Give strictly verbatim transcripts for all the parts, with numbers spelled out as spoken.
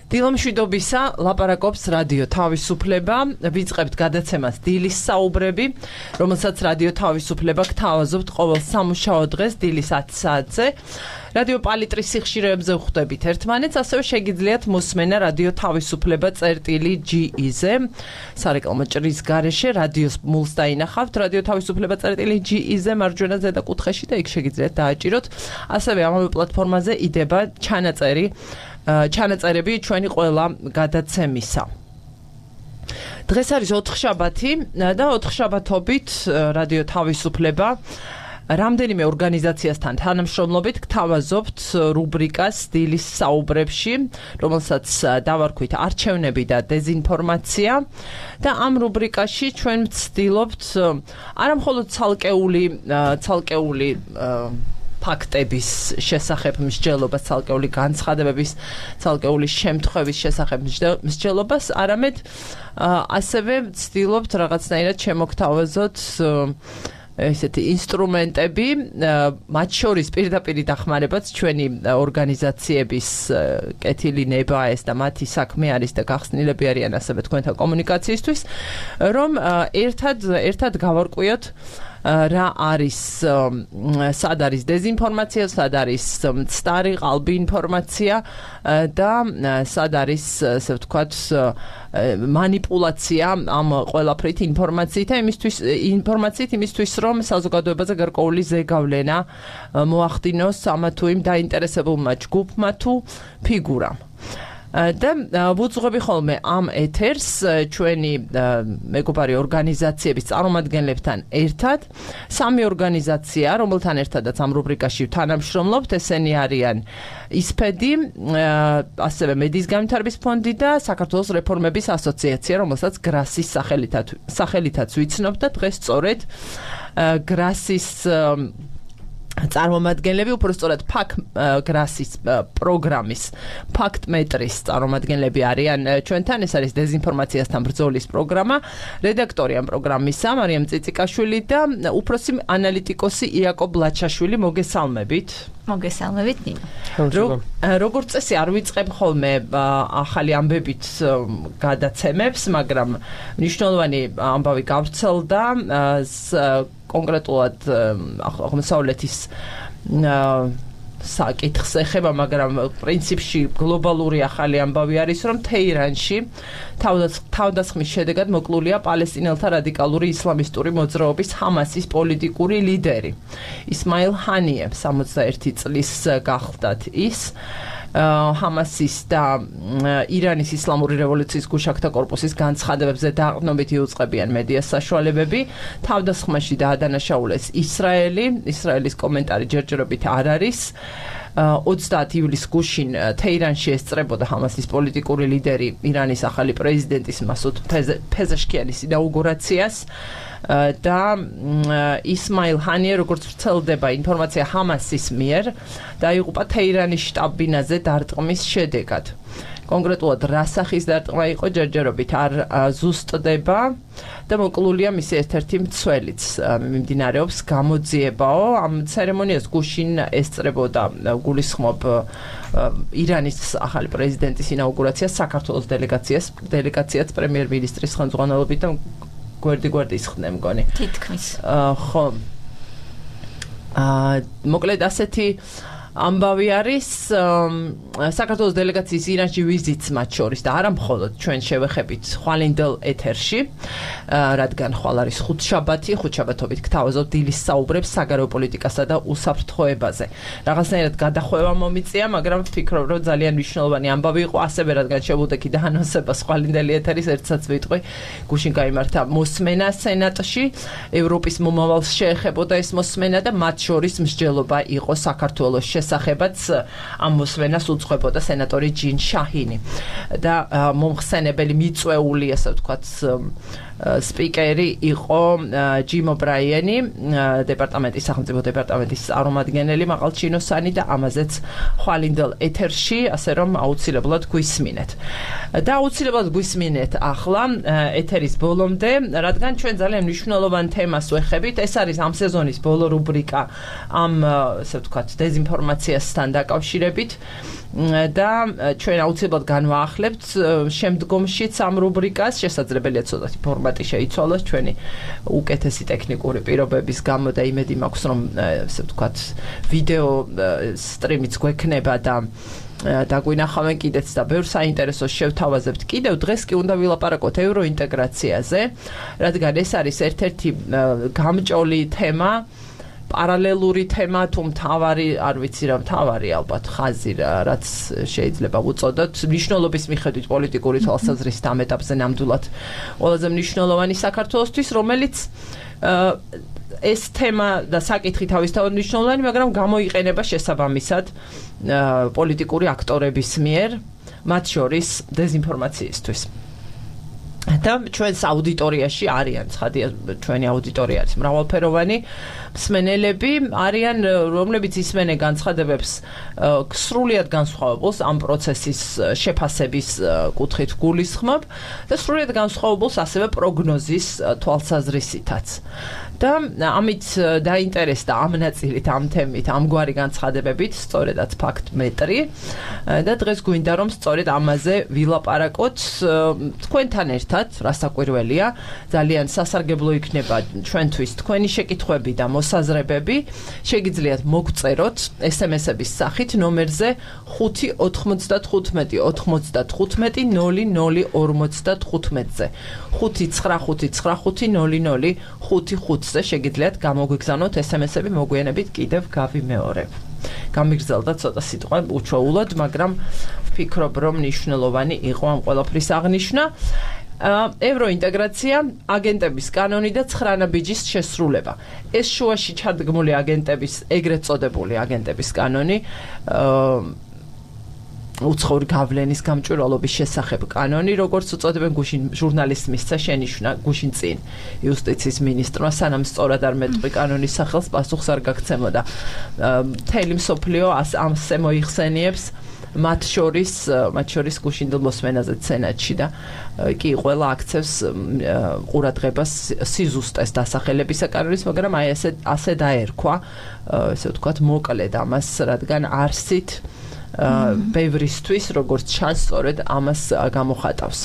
დილამშვიდობისა, ლაპარაკობს რადიო თავისუფლება, ვიწყებთ გადაცემას დილის საუბრები, რომელსაც რადიო თავისუფლება გთავაზობთ ყოველ სამუშაო დღეს დილის ათი საათზე. რადიო პალიტრის სიხშირეებზე ვხვდებით ერთმანეთს, ასევე შეგიძლიათ მოსმენა რადიო თავისუფლება წერტილი ჯი ი-ზე. სარეკლამო ჭრის გარეშე რადიოს მულს დაინახავთ რადიო თავისუფლება წერტილი ჯი ი-ზე მარჯვენა ზედა კუთხეში და იქ შეგიძლიათ დააჭიროთ. ასევე ამავე პლატფორმაზე იდება ჩანაწერი ჩანაწერები ჩვენი ყველა გადაცემისა. დღეს არის ოთხშაბათი და ოთხშაბათობით რადიო თავისუფლება რამდენიმე ორგანიზაციასთან თანამშრომლობით გთავაზობთ რუბრიკას დილის საუბრებში, რომელსაც დავარქვით არჩევნები და დეზინფორმაცია და ამ რუბრიკაში ჩვენ ვცდილობთ არა მხოლოდ ცალკეული ცალკეული ფაქტების შესახებ მსჯელობას, ცალკეული განცხადებების, ცალკეული შემთხვევის შესახებ მსჯელობას, არამედ ასევე ვცდილობთ რაღაცნაირად შემოგთავაზოთ ესეთი ინსტრუმენტები, მათ შორის პირდაპირ დახმარებაც ჩვენი ორგანიზაციების კეთილი ნება ეს და მათი საქმე არის და გახსნილები არიან ასევე თქვენთან კომუნიკაციისთვის, რომ ერთად ერთად გავარკვიოთ რა არის სად არის დეზინფორმაცია, სად არის მცდარი ყალბი ინფორმაცია და სად არის ასე ვთქვათ მანიპულაცია ამ ყველაფრით ინფორმაციით იმისთვის ინფორმაციით იმისთვის რომ საზოგადოებაზე გარკვეული ზეგავლენა მოახდინოს ამა თუ იმ დაინტერესებულმა ჯგუფმა თუ ფიგურამ. და ვუძღვები ხოლმე ამ ეთერს ჩვენი მეგობარი ორგანიზაციების წარმომადგენლებთან ერთად. სამი ორგანიზაცია, რომელთან ერთადაც ამ რუბრიკაში თანამშრომლობთ, ესენი არიან ისფედი, ასევე მედიის განვითარების ფონდი და საქართველოს რეფორმების ასოციაცია, რომელსაც გრასის სახელითაც სახელითაც ვიცნობ და დღეს სწორედ გრასის წარმომადგენლები, უпростоრად ფაქ გრასის პროგრამის ფაქტმეტრის წარმომადგენლები არიან ჩვენთან. ეს არის დეზინფორმაციასთან ბრძოლის პროგრამა. რედაქტორი ამ პროგრამისა მარიამ წიწიკაშვილი და უფროსი ანალიტიკოსი იაკობ ლაჩაშვილი. მოგესალმებით. მოგესალმებით ნინო. როგორც წესი არ ვიწყებ ხოლმე ახალი ამბებით გადაცემებს, მაგრამ მნიშვნელოვანი ამბავი გავრცელდა კონკრეტულად აღმოსავლეთის საკითხს ეხება, მაგრამ პრინციპში გლობალური ახალი ამბავი არის, რომ თეირანში თავდასხმის შედეგად მოკლულია პალესტინელთა რადიკალური ისლამისტური მოძრაობის ჰამასის პოლიტიკური ლიდერი ისმაილ ჰანიე. სამოცდაერთი წლის გახლდათ ის. ჰამასის და ირანის ისლამური რევოლუციის გუშაქთა კორპუსის განცხადებებზე დაყრდნობით იუწყებიან მედია საშუალებები. თავდასხმაში დაადანაშაულეს ისრაელი. ისრაელის კომენტარი ჯერჯერობით არ არის. ოცდაათი ივლისს გუშინ თეირანში ესწრებოდა ჰამასის პოლიტიკური ლიდერი ირანის ახალი პრეზიდენტის მასუდ ფეზეშქიანის ინაუგურაციას და ისმაილ ჰანიე, როგორც ვრცელდება ინფორმაცია ჰამასის მიერ, დაიღუპა თეირანის შტაბ-ბინაზე დარტყმის შედეგად. კონკრეტულად რა სახის დარტყმა იყო ჯერჯერობით არ ზუსტდება და მოკლულია მისი ერთ-ერთი მცველიც. მიმდინარეობს გამოძიებაო. ამ ცერემონიას გუშინ ესწრებოდა გულისხმობ ირანის ახალი პრეზიდენტის ინაუგურაციას საქართველოს დელეგაციას დელეგაციაც პრემიერ-მინისტრის ხელმძღვანელობით და გვერდი-გვერდი ისხდნენ მგონი. თითქმის. ხო. აა მოკლედ ასეთი ამბავი არის საქართველოს დელეგაციის ირანში ვიზიტს მათ შორის და არა მხოლოდ ჩვენ შევეხებით ხვალინდელ ეთერში, რადგან ხვალ არის ხუთშაბათი, ხუთშაბათობით გთავაზობთ დილის საუბრებს საგარეო პოლიტიკასა და უსაფრთხოებაზე. რაღაცნაირად გადახვევა მომიწია, მაგრამ ვფიქრობ, რომ ძალიან მნიშვნელოვანი ამბავი იყო, ასევე რადგან შევუდექი და ანონსებას ხვალინდელი ეთერის ერთსაც ვიტყვი, გუშინ გაიმართა მოსმენა სენატში, ევროპის მომავალს შეეხებოდა ეს მოსმენა და მათ შორის მსჯელობა იყო საქართველოს შესახებაც ამ მოსმენას უძღვებოდა სენატორი ჯინ შაჰინი და მომხსენებელი მიწვეული, ასე ვთქვათ, სპიკერი იყო ჯიმ ობრაიენი, დეპარტამენტის სახელმწიფო დეპარტამენტის წარმომადგენელი მაყალჩინოსანი და ამაზეც ხვალინდელ ეთერში, ასე რომ აუცილებლად გვისმინეთ. და აუცილებლად გვისმინეთ ახლა ეთერის ბოლომდე, რადგან ჩვენ ძალიან მნიშვნელოვან თემას ვეხებით. ეს არის ამ სეზონის ბოლო რუბრიკა ამ, ასე ვთქვათ, დეზინფორმაციასთან დაკავშირებით. და ჩვენ აუცილებლად განვაახლებთ შემდგომშიც ამ რუბრიკას, შესაძლებელია ცოტათი ფორმატი შეიცვალოს ჩვენი უკეთესი ტექნიკური პირობების გამო და იმედი მაქვს რომ ესე ვთქვათ ვიდეო სტრიმიც გვექნება და დაგვინახავენ კიდეც და ბევრ საინტერესოს შევთავაზებთ კიდევ დღეს კი უნდა ვილაპარაკოთ ევროინტეგრაციაზე, რადგან ეს არის ერთ-ერთი გამჭოლი თემა, პარალელური თემა, თუ მთავარი, არ ვიცი რა მთავარი ალბათ ხაზი რაც შეიძლება უწოდოთ, მნიშვნელობის მიხედვით პოლიტიკური თვალსაზრისით ამ ეტაპზე ნამდვილად ყველაზე მნიშვნელოვანი საქართველოსთვის, რომელიც ეს თემა და საკითხი თავისთავად მნიშვნელოვანი, მაგრამ გამოიყენება შესაბამისად პოლიტიკური აქტორების მიერ, მათ შორის დეზინფორმაციისთვის. და ჩვენს აუდიტორიაში არიან, ცხადია, ჩვენი აუდიტორია არის მრავალფეროვანი მსმენელები, არიან, რომლებიც ისმენენ განცხადებებს სრულიად განსხვავებულს ამ პროცესის შეფასების კუთხით გულისხმობ და სრულიად განსხვავებულს ასევე პროგნოზის თვალსაზრისითაც. და ამით დაინტერესდა ამ ნაწილით, ამ თემით, ამგვარი განცხადებებით, სწორედაც ფაქტ მეტრი და დღეს გვინდა რომ სწორედ ამაზე ვილაპარაკოთ თქვენთან ერთად, რასაკვირველია, ძალიან სასარგებლო იქნება ჩვენთვის თქვენი შეკითხვები და მოსაზრებები, შეგიძლიათ მოგწეროთ ესემესების სახით ნომერზე ხუთი ოთხმოცდათხუთმეტი ოთხმოცდათხუთმეტი ნული ნული ორმოცდათხუთმეტზე. ხუთი ცხრა ხუთი ცხრა ხუთი ნული ნული ხუთი ხუთზე შეგიძლიათ გამოგვიგზავნოთ ესემესები, მოგვიანებით კიდევ გავიმეორებ. გამიგრძელდა ცოტა სიტყვა უჩვეულოდ, მაგრამ ვფიქრობ, რომ მნიშვნელოვანი იყო ამ ყველაფრის აღნიშვნა. ევროინტეგრაცია, აგენტების კანონი და ცხრანაბიჯის შესრულება. ეს შუაში ჩადგმული აგენტების, ეგრეთ წოდებული აგენტების კანონი, უცხოური გავლენის გამჭვირვალობის შესახებ კანონი, როგორც უწოდებენ, გუშინ ჟურნალისტ მისცა შენიშვნა გუშინ წინ იუსტიციის მინისტრმა, სანამ სწორად არ მეტყვი კანონის სახელს, პასუხს არ გაგცემოდა. მთელი მსოფლიო ამზე მოიხსენიებს, მათ შორის, მათ შორის გუშინდელ მოსმენაზე სენატში და კი ყველა აქცევს ყურადღებას სიზუსტეს დასახელებისა კანონის, მაგრამ აი ესე ასე დაერქვა, ესე ვთქვათ, მოკლედ ამას, რადგან არსით ბევრისთვის, როგორც ჩანს, სწორედ ამას გამოხატავს.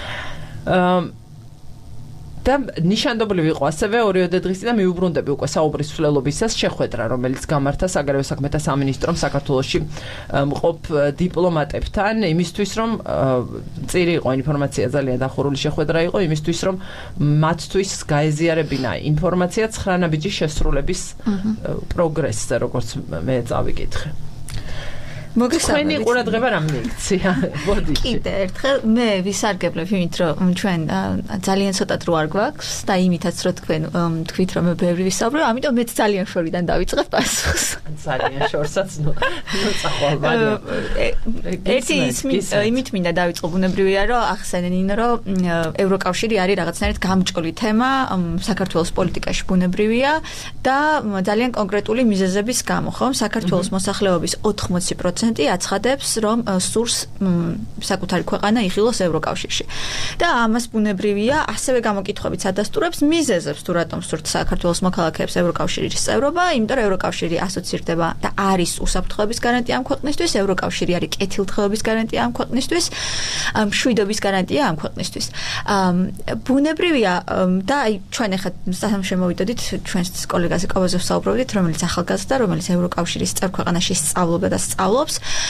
და ნიშანდობლივ იყო ასევე ორიოდე დღის წინ და მიუბრუნდები უკვე საუბრის ცვლილობისას შეხვედრა, რომელიც გამართა საგარეო საქმეთა სამინისტრომ საქართველოში მყოფ დიპლომატებთან, იმისთვის რომ წირი იყო ინფორმაცია, ძალიან დახურული შეხვედრა იყო, იმისთვის რომ მათთვის გაეზიარებინა ინფორმაცია ცხრანაბიჯის შესრულების პროგრესზე, როგორც მე წავიკითხე. მოგესალმებით. თქვენი ყურადღება რამ მიიქცია? მოდი. კიდე ერთხელ მე ვისარგებლებ იმით, რომ ჩვენ ძალიან ცოტა დრო არ გვაქვს და იმითაც რომ თქვენ თქვით რომ მე ბევრი ვისაუბრე, ამიტომ მეც ძალიან შორიდან დავიწყებ პასუხს. ძალიან შორსაც ნუ წახვალბანია. ერთი იმით მინდა დავიწყო, ბუნებრივია რომ ახსენენ, რომ ევროკავშირი არის რაღაცნაირად გამჭოლი თემა საქართველოს პოლიტიკაში, ბუნებრივია და ძალიან კონკრეტული მიზეზების გამო, ხომ? საქართველოს მოსახლეობის ოთხმოცი პროცენტი აცხადებს, რომ სურს საკუთარი ქვეყანა იხილოს ევროკავშირში. და ამას ბუნებრივია, ასევე გამოკითხვებით ადასტურებს მიზეზებს, თუ რატომ სურთ საქართველოს მოქალაქეებს ევროკავშირის წევრობა, იმიტომ რომ ევროკავშირი ასოცირდება და არის უსაფრთხოების გარანტია ამ ქვეყნისთვის, ევროკავშირი არის კეთილდღეობის გარანტია ამ ქვეყნისთვის, მშვიდობის გარანტია ამ ქვეყნისთვის. ბუნებრივია და აი ჩვენ ახლა შემოვიდოდით ჩვენს კოლეგაზე კოვაზევ საუბრობდით, რომელიც ახალგაზრდა, რომელიც ევროკავშირის წევრ ქვეყანაში სწავლობდა და სწავლობს.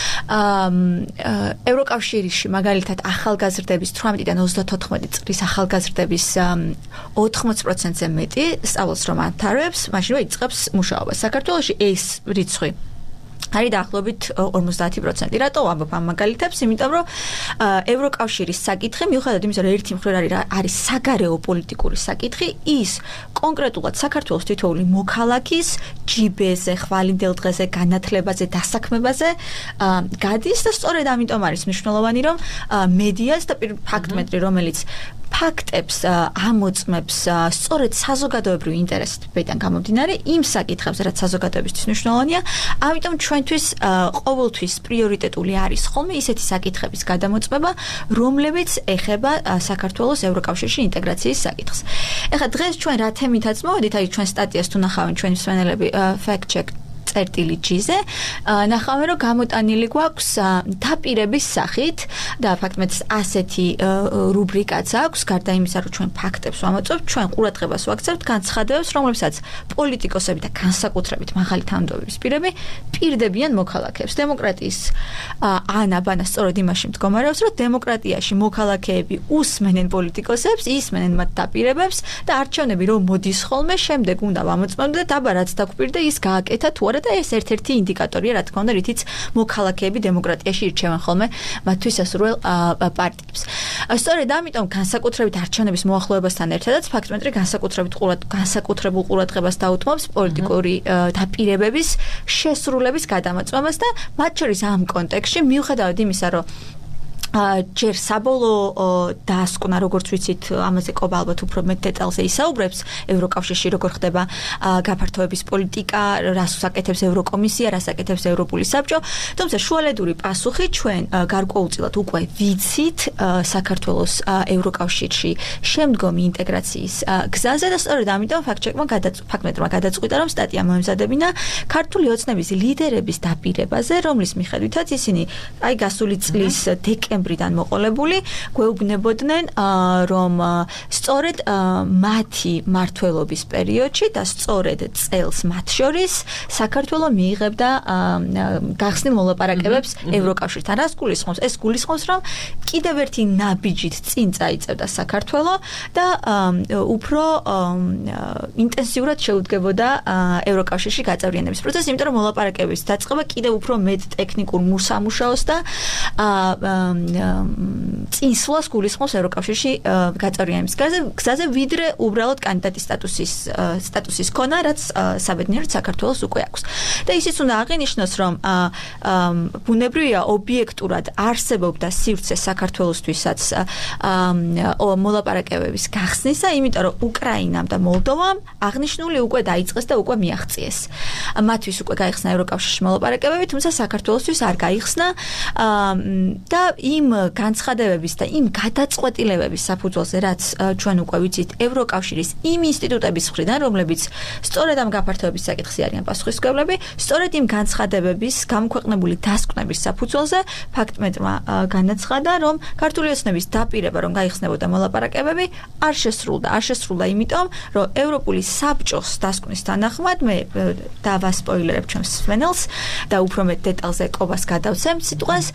ევროკავშირში მაგალითად ახალგაზრდების თვრამეტიდან ოცდათოთხმეტი წლის ახალგაზრდების ოთხმოცი პროცენტზე მეტი სწავლობს რომ ათარებს, მაშინ რომ იწყებს მუშაობა. საქართველოში ეს რიცხვი არის დაახლოებით ორმოცდაათი პროცენტი. რატო ვამბობ ამ მაგალითებს? იმიტომ რომ ევროკავშირის საკითხი, მიუხედავად იმისა, რომ ერთი მხრივ არის არის საგარეო პოლიტიკური საკითხი, ის კონკრეტულად საქართველოს თითოეული მოქალაქის ჯიბეზე, ხვალინდელ დღეზე, განათლებაზე, დასაქმებაზე გადის და სწორედ ამიტომ არის მნიშვნელოვანი, რომ მედიას და ფაქტმეტრი, რომელიც ფაქტებს ამოწმებს სწორედ საზოგადოებრივ ინტერესებიდან გამომდინარე იმ საკითხებზე, რაც საზოგადოებისთვის მნიშვნელოვანია, ამიტომ ჩვენთვის ყოველთვის პრიორიტეტული არის ხოლმე ისეთი საკითხების გადამოწმება, რომლებიც ეხება საქართველოს ევროკავშირში ინტეგრაციის საკითხს. ეხლა დღეს ჩვენ რა თემითაც მოვედით, აი ჩვენ სტატიას თუ ნახავენ ჩვენი მსმენელები fact check წერტილი ჯიზე ნახავენ რომ გამოტანილი გვაქვს დაპირების სახით და ფაქტობრივად ასეთი რუბრიკაც აქვს გარდა იმისა რომ ჩვენ ფაქტებს ვამოწმებთ ჩვენ ყურადღებას ვაქცევთ განცხადებებს რომლებსაც პოლიტიკოსები და განსაკუთრებით მაღალი თანამდებობის პირები პირდებიან მოქალაქეებს დემოკრატიის ანაბანა სწორედ იმაში მდგომარეობს რომ დემოკრატიაში მოქალაქეები უსმენენ პოლიტიკოსებს ისმენენ მათ დაპირებებს და არჩევნები რომ მოდის ხოლმე შემდეგ უნდა ვამოწმებდეთ აბა რაც დაგვპირდა ის გააკეთა თუ არა და ეს ერთ-ერთი ინდიკატორია რა თქმა უნდა რითიც მოქალაქეები დემოკრატიაში ირჩევენ ხოლმე მათთვის ასურველ პარტიებს სწორედ ამიტომ განსაკუთრებით არჩევნების მოახლოებასთან ერთადაც ფაქტობრივად განსაკუთრებით ყურად განსაკუთრებულ ყურადღებას დაუთმობს პოლიტიკური დაპირებების შესრულების გადამოწმებას და მათ შორის ამ კონტექსტში მიუხედავად იმისა რომ ჯერ საბოლოო დასკვნა როგორც ვიცით ამაზე ყობა ალბათ უფრო მეტ დეტალზე ისაუბრებს ევროკავშირში როგორ ხდება გაფართოების პოლიტიკა რას აკეთებს ევროკომისია რას აკეთებს ევროპული საბჭო თუმცა შუალედური პასუხი ჩვენ გარკვეულწილად უკვე ვიცით საქართველოს ევროკავშირში შემდგომი ინტეგრაციის გზაზე და სწორედ ამიტომ ფაქტჩეკმა ფაქტმეტრმა გადაწყვიტა რომ სტატია მოემზადებინა ქართული ოცნების ლიდერების დაპირებაზე რომლის მიხედვითაც ისინი აი გასული წლის დეკემბერში ბრიდან მოყოლებული გვეუბნებოდნენ რომ სწორედ მათი მმართველობის პერიოდში და სწორედ წელს მათ შორის საქართველო მიიღებდა გახსნილ მოლაპარაკებებს ევროკავშირთან რას გულისხმობს ეს გულისხმობს რომ კიდევ ერთი ნაბიჯით წინ წაიწევდა საქართველო და უფრო ინტენსიურად შეუდგებოდა ევროკავშირში გაწევრიანების პროცესს იმიტომ რომ მოლაპარაკებების დაწყება კიდევ უფრო მეტ ტექნიკურ მოსამუშაოს და წინსვლას გულისხმობს ევროკავშირში გაწევრიანების გზაზე ვიდრე უბრალოდ კანდიდატის სტატუსის სტატუსის ქონა რაც საბედნიეროდ საქართველოს უკვე აქვს და ისიც უნდა აღინიშნოს რომ ბუნებრივია ობიექტურად არსებობდა სივრცე საქართველოსთვისაც მოლაპარაკებების გახსნისა იმიტომ რომ უკრაინამ და მოლდოვამ აღნიშნული უკვე დაიწყეს და უკვე მიაღწიეს მათთვის უკვე გაიხსნა ევროკავშირში მოლაპარაკებები თუმცა საქართველოსთვის არ გაიხსნა და იმ განცხადებების და იმ გადაწყვეტილებების საფუძველზე რაც ჩვენ უკვე ვიცით ევროკავშირის იმ ინსტიტუტების მხრიდან რომლებიც სწორედ ამ გაფართოების საკითხზე არიან პასუხისმგებლები სწორედ იმ განცხადებების გამქვეყნებული დასკვნების საფუძველზე ფაქტმეტრმა განაცხადა რომ ქართული ოცნების დაპირება რომ გაიხსნებოდა მოლაპარაკებები არ შესრულდა არ შესრულდა იმიტომ რომ ევროპული საბჭოს დასკვნის თანახმად მე დავასპოილერებ ჩვენს მსმენელს და უფრო მეტ დეტალზე ყობას გადავცემ სიტყვას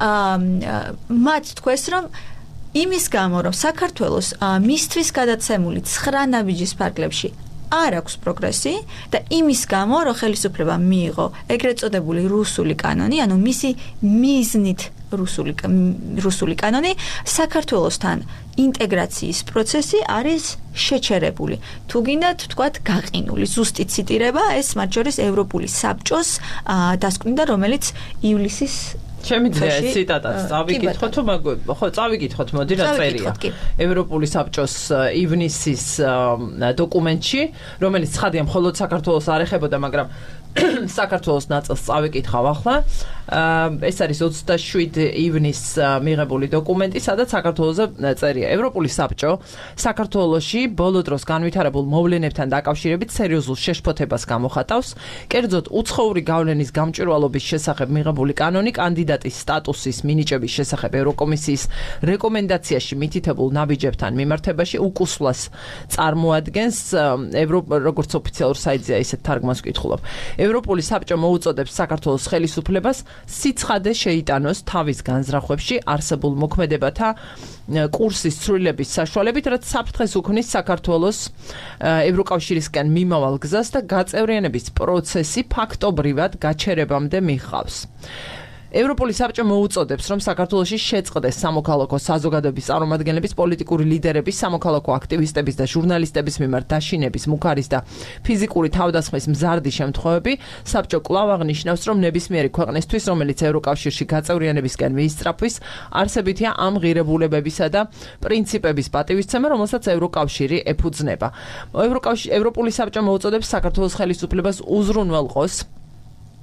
მათ თქვეს რომ იმის გამო რომ საქართველოს მისთვის გადაცემული ცხრა ნაბიჯის ფარგლებში არ აქვს პროგრესი და იმის გამო რომ ხელისუფლება მიიღო ეგრეთ წოდებული რუსული კანონი ანუ მისი მიზნით რუსული რუსული კანონი საქართველოსთან ინტეგრაციის პროცესი არის შეჩერებული თუ გინდათ ვთქვათ გაყინული ზუსტი ციტირება ეს მათ შორის ევროპული საბჭოს დასკვნიდან რომელიც ივლისის შემიძლია ციტატაც წავიკითხოთ თუ ხო წავიკითხოთ მოდი რა წერია ევროპული საბჭოს ივნისის დოკუმენტში რომელიც ცხადია მხოლოდ საქართველოს არ ეხებოდა მაგრამ საქართველოს ნაწილს წავიკითხავ ახლა ეს არის ოცდაშვიდი ივნის მიღებული დოკუმენტი სადაც საქართველოზე წერია ევროპული საბჭო საქართველოში ბოლო დროს განვითარებულ მოვლენებთან დაკავშირებით სერიოზულ შეშფოთებას გამოხატავს კერძოდ უცხოური გავლენის გამჭვირვალობის შესახებ მიღებული კანონი კანდიდატის სტატუსის მინიჭების შესახებ ევროკომისიის რეკომენდაციაში მითითებულ ნაბიჯებთან მიმართებაში უკუსვლას წარმოადგენს როგორც ოფიციალურ საიტზე ისეთ თარგმანს ვკითხულობ ევროპული საბჭო მოუწოდებს საქართველოს ხელისუფლებას სიცხადე შეიტანოს თავის განზრახვებში არსებულ მოქმედებათა კურსის ცვლილების საშუალებით, რაც საფრთხეს უქმნის საქართველოს ევროკავშირისკენ მიმავალ გზას და გაწევრიანების პროცესი ფაქტობრივად გაჩერებამდე მიჰყავს. ევროპული საბჭო მოუწოდებს, რომ საქართველოში შეწყდეს სამოქალაქო საზოგადოების წარმომადგენლების, პოლიტიკური ლიდერების, სამოქალაქო აქტივისტების და ჟურნალისტების მიმართ დაშინების, მუქარის და ფიზიკური თავდასხმის მზარდი შემთხვევები. საბჭო კვლავ აღნიშნავს, რომ ნებისმიერი ქვეყნისთვის, რომელიც ევროკავშირში გაწევრიანებისკენ მიისწრაფვის, არსებითია ამ ღირებულებებისა და პრინციპების პატივისცემა, რომელსაც ევროკავშირი ეფუძნება. ევროკავშირი ევროპული საბჭო მოუწოდებს საქართველოს ხელისუფლებას უზრუნველყოს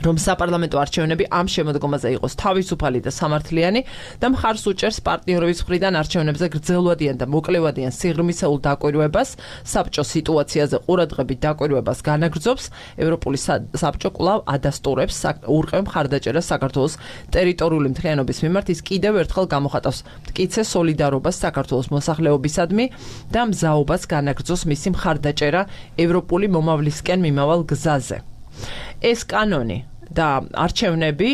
რომ საპარლამენტო არჩევნები ამ შემოდგომაზე იყოს თავისუფალი და სამართლიანი და მხარს უჭერს პარტნიორების მხრიდან არჩევნებზე გრძელვადიან და მოკლევადიან სიღრმისეულ დაკვირვებას, საბჭოს სიტუაციაზე ყურადღებით დაკვირვებას განაგრძობს, ევროპული საბჭო კვლავ ადასტურებს ურყევ მხარდაჭერას საქართველოს ტერიტორიული მთლიანობის მიმართ, ის კიდევ ერთხელ გამოხატავს მტკიცე სოლიდარობას საქართველოს მოსახლეობისადმი და მზაობას განაგრძობს მისი მხარდაჭერა ევროპული მომავლისკენ მიმავალ გზაზე. ეს კანონი და არჩევნები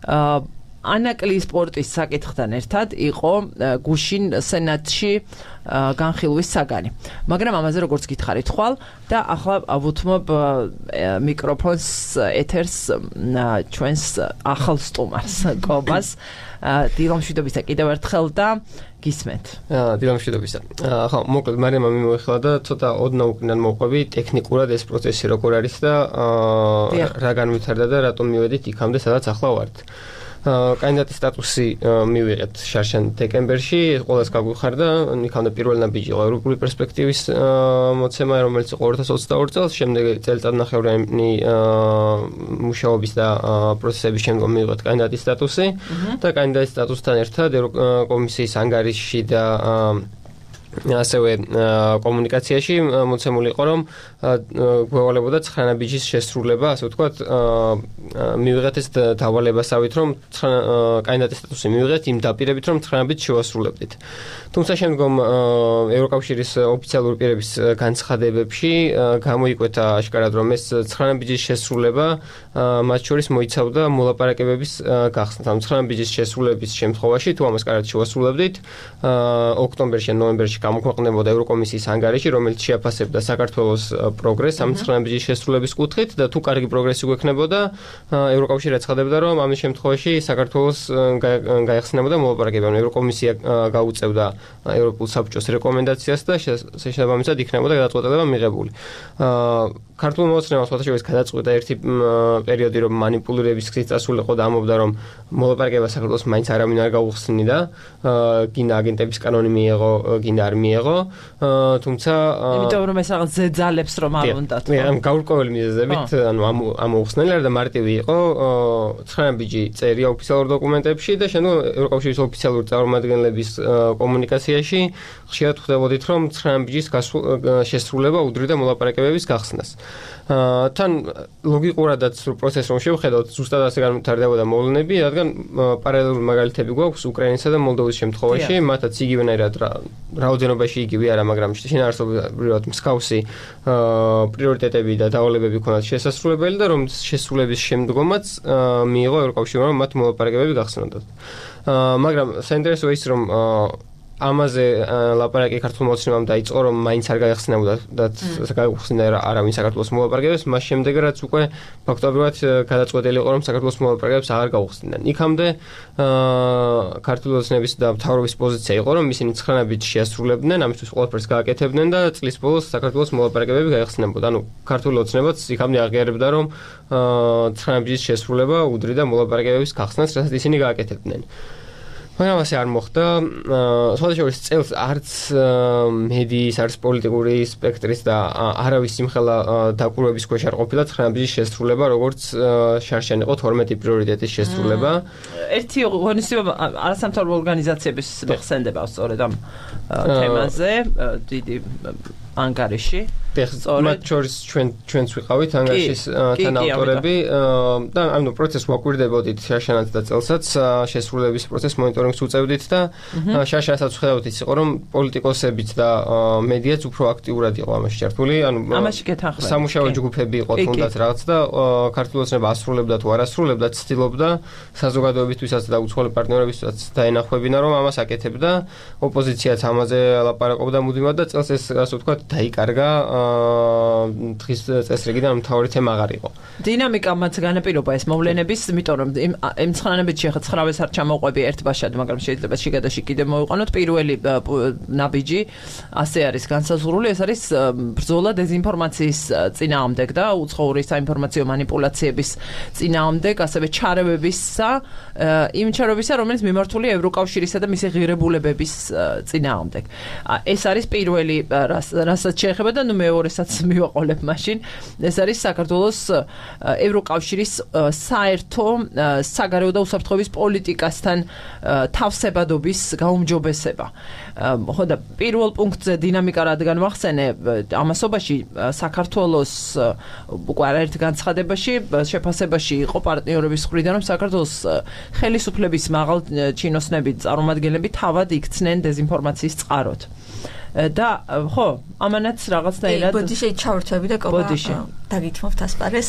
ანაკლის სპორტის საკითხთან ერთად იყო გუშინ სენატში განხილვის საგანი. მაგრამ ამაზე როგორც გითხარით ხვალ და ახლა ვუთმობ მიკროფონს ეთერს ჩვენს ახალ სტუმარს კობას დილამშვიდობისა კიდევ ერთხელ და გისმენთ. დილამშვიდობისა. ხო, მოკლედ მარიამმა მიმოიხილა და ცოტა ოდნავ უკნიდან მოყვები ტექნიკურად ეს პროცესი როგორ არის და რა განვითარდა და რატომ მივედით იქამდე, სადაც ახლა ვართ. კანდიდატის სტატუსი მივიღეთ შარშან დეკემბერში, ყველას გაგვიხარდა, იქამდე პირველ ნაბიჯი იყო ევროპული პერსპექტივის მოცემა, რომელიც იყო ორი ათას ოცდაორი წელს, შემდეგ წელიწადნახევრიანი მუშაობის და პროცესების შემდგომ მივიღეთ კანდიდატის სტატუსი და კანდიდატის სტატუსთან ერთად კომისიის ანგარიშში და ასევე კომუნიკაციაში მოცემული იყო, რომ გვევალებოდა ცხრა ნაბიჯის შესრულება, ასე ვთქვათ, მივიღეთ ეს დავალებასავით, რომ კანდიდატის სტატუსი მივიღეთ იმ დაპირებით, რომ ცხრა ნაბიჯს შევასრულებდით. თუმცა შემდგომ ევროკავშირის ოფიციალური პირების განცხადებებში გამოიკვეთა აშკარად, რომ ეს ცხრა ნაბიჯის შესრულება მათ შორის მოიცავდა მოლაპარაკებების გახსნას. ამ ცხრა ნაბიჯის შესრულების შემთხვევაში, თუ ამას კარგად შევასრულებდით, ოქტომბერში ან ნოემბერში გამოქვეყნდებოდა ევროკომისიის ანგარიში, რომელიც შეაფასებდა საქართველოს პროგრესს ამ ცხრა ნაბიჯის შესრულების კუთხით და თუ კარგი პროგრესი გვექნებოდა, ევროკავშირი აცხადებდა, რომ ამის შემთხვევაში საქართველოს გაეხსნებოდა მოლაპარაკება. ევროკომისია გაუწევდა ევროპულ საბჭოს რეკომენდაციას და შესაბამისად იქნებოდა გადაწყვეტილება მიღებული. ქართულ მოცემას სხვათაშორის გადაწყვეტა ერთი პერიოდი, რომ манипулირების გზით წასულიყო და ამბობდა, რომ მოლაპარაკება საქართველოს მაინც არავინ არ გაუხსნიდა, გინდა აგენტების კანონი მიიღო, გინდა არ მიიღო, თუმცა იმიტომ რომ ეს რაღაც ზეძალებს რომ არ უნდა თქო. ამ გაურკვეველი მიზეზებით, ანუ ამოუხსნელი არ და მარტივი იყო, ცხრა ნაბიჯი წერია ოფიციალურ დოკუმენტებში და შემდგომ ევროკავშირის ოფიციალური წარმომადგენლების კომუნიკაციაში ხშირად ხვდებოდით, რომ ცხრა ნაბიჯის შესრულება უდრიდა მოლაპარაკებების გახსნას. თან ლოგიკურადაც პროცესს რომ შევხედავთ, ზუსტად ასე განვითარდებოდა მოვლენები, რადგან პარალელური მაგალითები გვაქვს უკრაინისა და მოლდოვის შემთხვევაში, მათაც იგივენაირად რაოდენობაში იგივე არა, მაგრამ შინაარსობრივად მსგავსი პრიორიტეტები და დავალებები ქონათ შესასრულებელი და რომ შესრულების შემდგომაც მიიღო ევროკავშირმა, რომ მათ მოლაპარაკებები გახსნოდათ. მაგრამ საინტერესოა ის, რომ ამაზე ლაპარაკი ქართულ მოცემამ დაიწყო, რომ მაინც არ გაიხსნებოდა და გაიხსნა არავინ საქართველოს მოლაპარაკებებს, მას შემდეგ რაც უკვე ფაქტობრივად გადაწყვეტილი იყო, რომ საქართველოს მოლაპარაკებებს აღარ გაუხსნიდან. იქამდე ქართული ოცნების და მთავრობის პოზიცია იყო, რომ ისინი ცხრა ნაბიჯს შეასრულებდნენ, ამისთვის ყველაფერს გააკეთებდნენ და წლის ბოლოს საქართველოს მოლაპარაკებები გაიხსნებოდა. ანუ ქართული ოცნებაც იქამდე აღიარებდა, რომ ცხრა ნაბიჯის შესრულება უდრიდა მოლაპარაკებების გახსნას, რასაც ისინი გააკეთებდნენ. მაგრამ ასე არ მოხდა. სხვადასხვა წელს არც მედიის, არც პოლიტიკური სპექტრის და არავის სიმხელა დაკვირვების ქვეშ არ ყოფილა ცხრა ნაბიჯის შესრულება, როგორც შარშან იყო თორმეტი პრიორიტეტის შესრულება. ერთი ღონისძიება არასამთავრობო ორგანიზაციების მოხსენდება სწორედ ამ თემაზე, დიდი ანგარიში. მათ შორის ჩვენ ჩვენც ვიყავით ანგარიშის თანაავტორები და ანუ პროცესს ვაკვირდებოდით შარშანაც და წელსაც შესრულების პროცესს მონიტორინგს უწევდით და შარშანსაც ვხედავთ ის იყო, რომ პოლიტიკოსებიც და მედიაც უფრო აქტიურად იყო ამაში ჩართული, ანუ სამუშაო ჯგუფები იყო თუნდაც რაღაც და ქართული ოცნება ასრულებდა თუ არ ასრულებდა, ცდილობდა საზოგადოებისთვისაც და უცხოელი პარტნიორებისთვისაც დაენახვებინა, რომ ამას აკეთებდა, ოპოზიციაც ამაზე ლაპარაკობდა მუდმივად და წელს ეს ასე ვთქვათ დაიკარგა დღის წესრიგიდან მთავარი თემა აღარ იყო. დინამიკამაც განაპირობა ეს მოვლენების, იმიტომ რომ იმ ცხრა ნაბიჯში ხა ცხრაას არ ჩამოყვები ერთბაშად, მაგრამ შეიძლება შიგადაში კიდე მოვიყვანოთ. პირველი ნაბიჯი ასე არის განსაზღვრული, ეს არის ბრძოლა დეзинფორმაციის წინააღმდეგ და უცხოური საინფორმაციო манипуляციების წინააღმდეგ, ასევე ჩარევებისა, იმ ჩარევებისა, რომელიც მიმართულია ევროკავშირისა და მისი ღირებულებების წინააღმდეგ. ეს არის პირველი, რასაც შეეხება და ნუ მეორესაც მივაყოლებ მაშინ. ეს არის საქართველოს ევროკავშირის საერთო საგარეო და უსაფრთხოების პოლიტიკასთან თავსებადობის გაუმჯობესება. ხო და პირველ პუნქტზე დინამიკა რადგან ვახსენე, ამასობაში საქართველოს უკვე არაერთ განცხადებაში შეფასებაში იყო პარტნიორების მხრიდან, რომ საქართველოს ხელისუფლების მაღალ ჩინოსნები წარმომადგენლები თავად იქცნენ დეზინფორმაციის წყაროდ. და ხო, ამანაც რაღაცნაირად ბოდიში ჩავერთვები და კობა დაგითმობთ ასპარეს.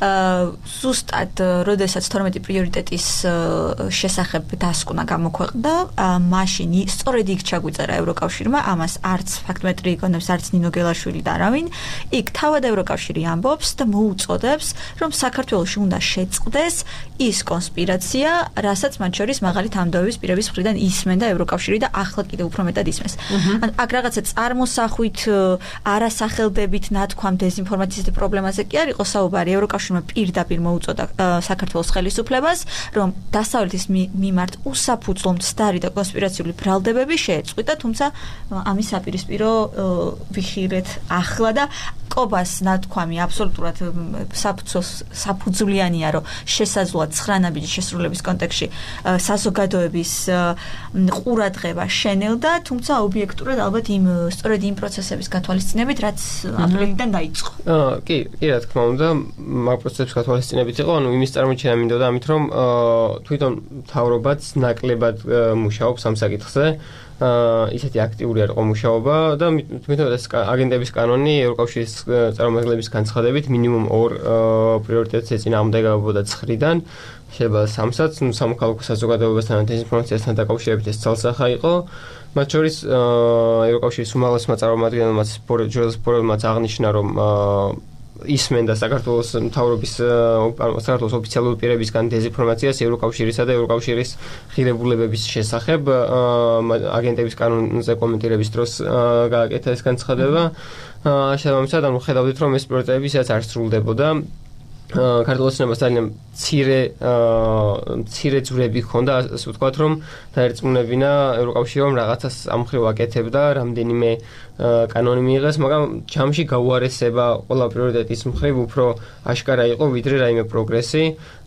ზუსტად, როდესაც თორმეტი პრიორიტეტის შესახებ დასკვნა გამოქვეყნდა, მაშინ სწორედ იქ ჩაგვიწერა ევროკავშირმა, ამას არც ფაქტმეტრი იგონებს, არც ნინო გელაშვილი და არავინ. იქ თავად ევროკავშირი ამბობს და მოუწოდებს, რომ საქართველოში უნდა შეწყდეს ის კონსპირაცია, რასაც მათ შორის მაღალი თანამდებობის პირების მხრიდან ისმენდა ევროკავშირი და ახლა კიდევ უფრო მეტად ისმენს. ან აქ რაღაცა წარმოსახვით, არასახელდებით ნათქვამ დეზინფორმაციის პრობლემაზე კი არ იყო საუბარი. ევროკავშირმა პირდაპირ მოუწოდა საქართველოს ხელისუფლებას, რომ დასავლეთის მიმართ უსაფუძვლო მცდარი და კონსპირაციული ბრალდებები შეეწყვიტა, თუმცა ამის საპირისპირო ვიხილეთ ახლა და კობას ნათქვამი აბსოლუტურად საფუძვლიანია, რომ შესაძლოა ცხრანაბიჯის შესრულების კონტექსტში საზოგადოების ყურადღება შენელდა, თუმცა ობიექტურად ალბათ იმ სწორედ იმ პროცესების გათვალისწინებით, რაც აპრილიდან დაიწყო. აა კი, კი რა თქმა უნდა, მაგ პროცესების გათვალისწინებით იყო, ანუ იმის წარმოჩენა მინდოდა ამით, რომ თვითონ მთავრობაც ნაკლებად მუშაობს ამ საკითხზე. ისეთი აქტიური არ იყო მუშაობა და თვითონ ეს აგენტების კანონი ევროკავშირის წარმომადგენლების განცხადებით მინიმუმ ორ პრიორიტეტს ეწინააღმდეგებოდა ცხრიდან, შეიძლება სამსაც, სამოქალაქო საზოგადოებასთან დეზინფორმაციასთან დაკავშირებით ეს ცალსახა იყო. მათ შორის ევროკავშირის უმაღლესმა წარმომადგენელმაც ჯოზეფ ბორელმაც აღნიშნა, რომ ისმენდა საქართველოს მთავრობის საქართველოს ოფიციალური პირებისგან დეზინფორმაციას ევროკავშირისა და ევროკავშირის ღირებულებების შესახებ აგენტების კანონზე კომენტირების დროს გააკეთა ეს განცხადება. შესაბამისად, ანუ ხედავდით, რომ ეს პროექტები ისედაც არ სრულდებოდა. საქართველოს ნებას ძალიან მცირე მცირე ძვრები ჰქონდა, ასე ვთქვათ, რომ დაერწმუნებინა ევროკავშირი, რომ რაღაცას ამ მხრივ აკეთებდა, რამდენიმე კანონი მიიღეს, მაგრამ ჯამში გაუარესება ყველა პრიორიტეტის მხრივ უფრო აშკარა იყო, ვიდრე რაიმე პროგრესი.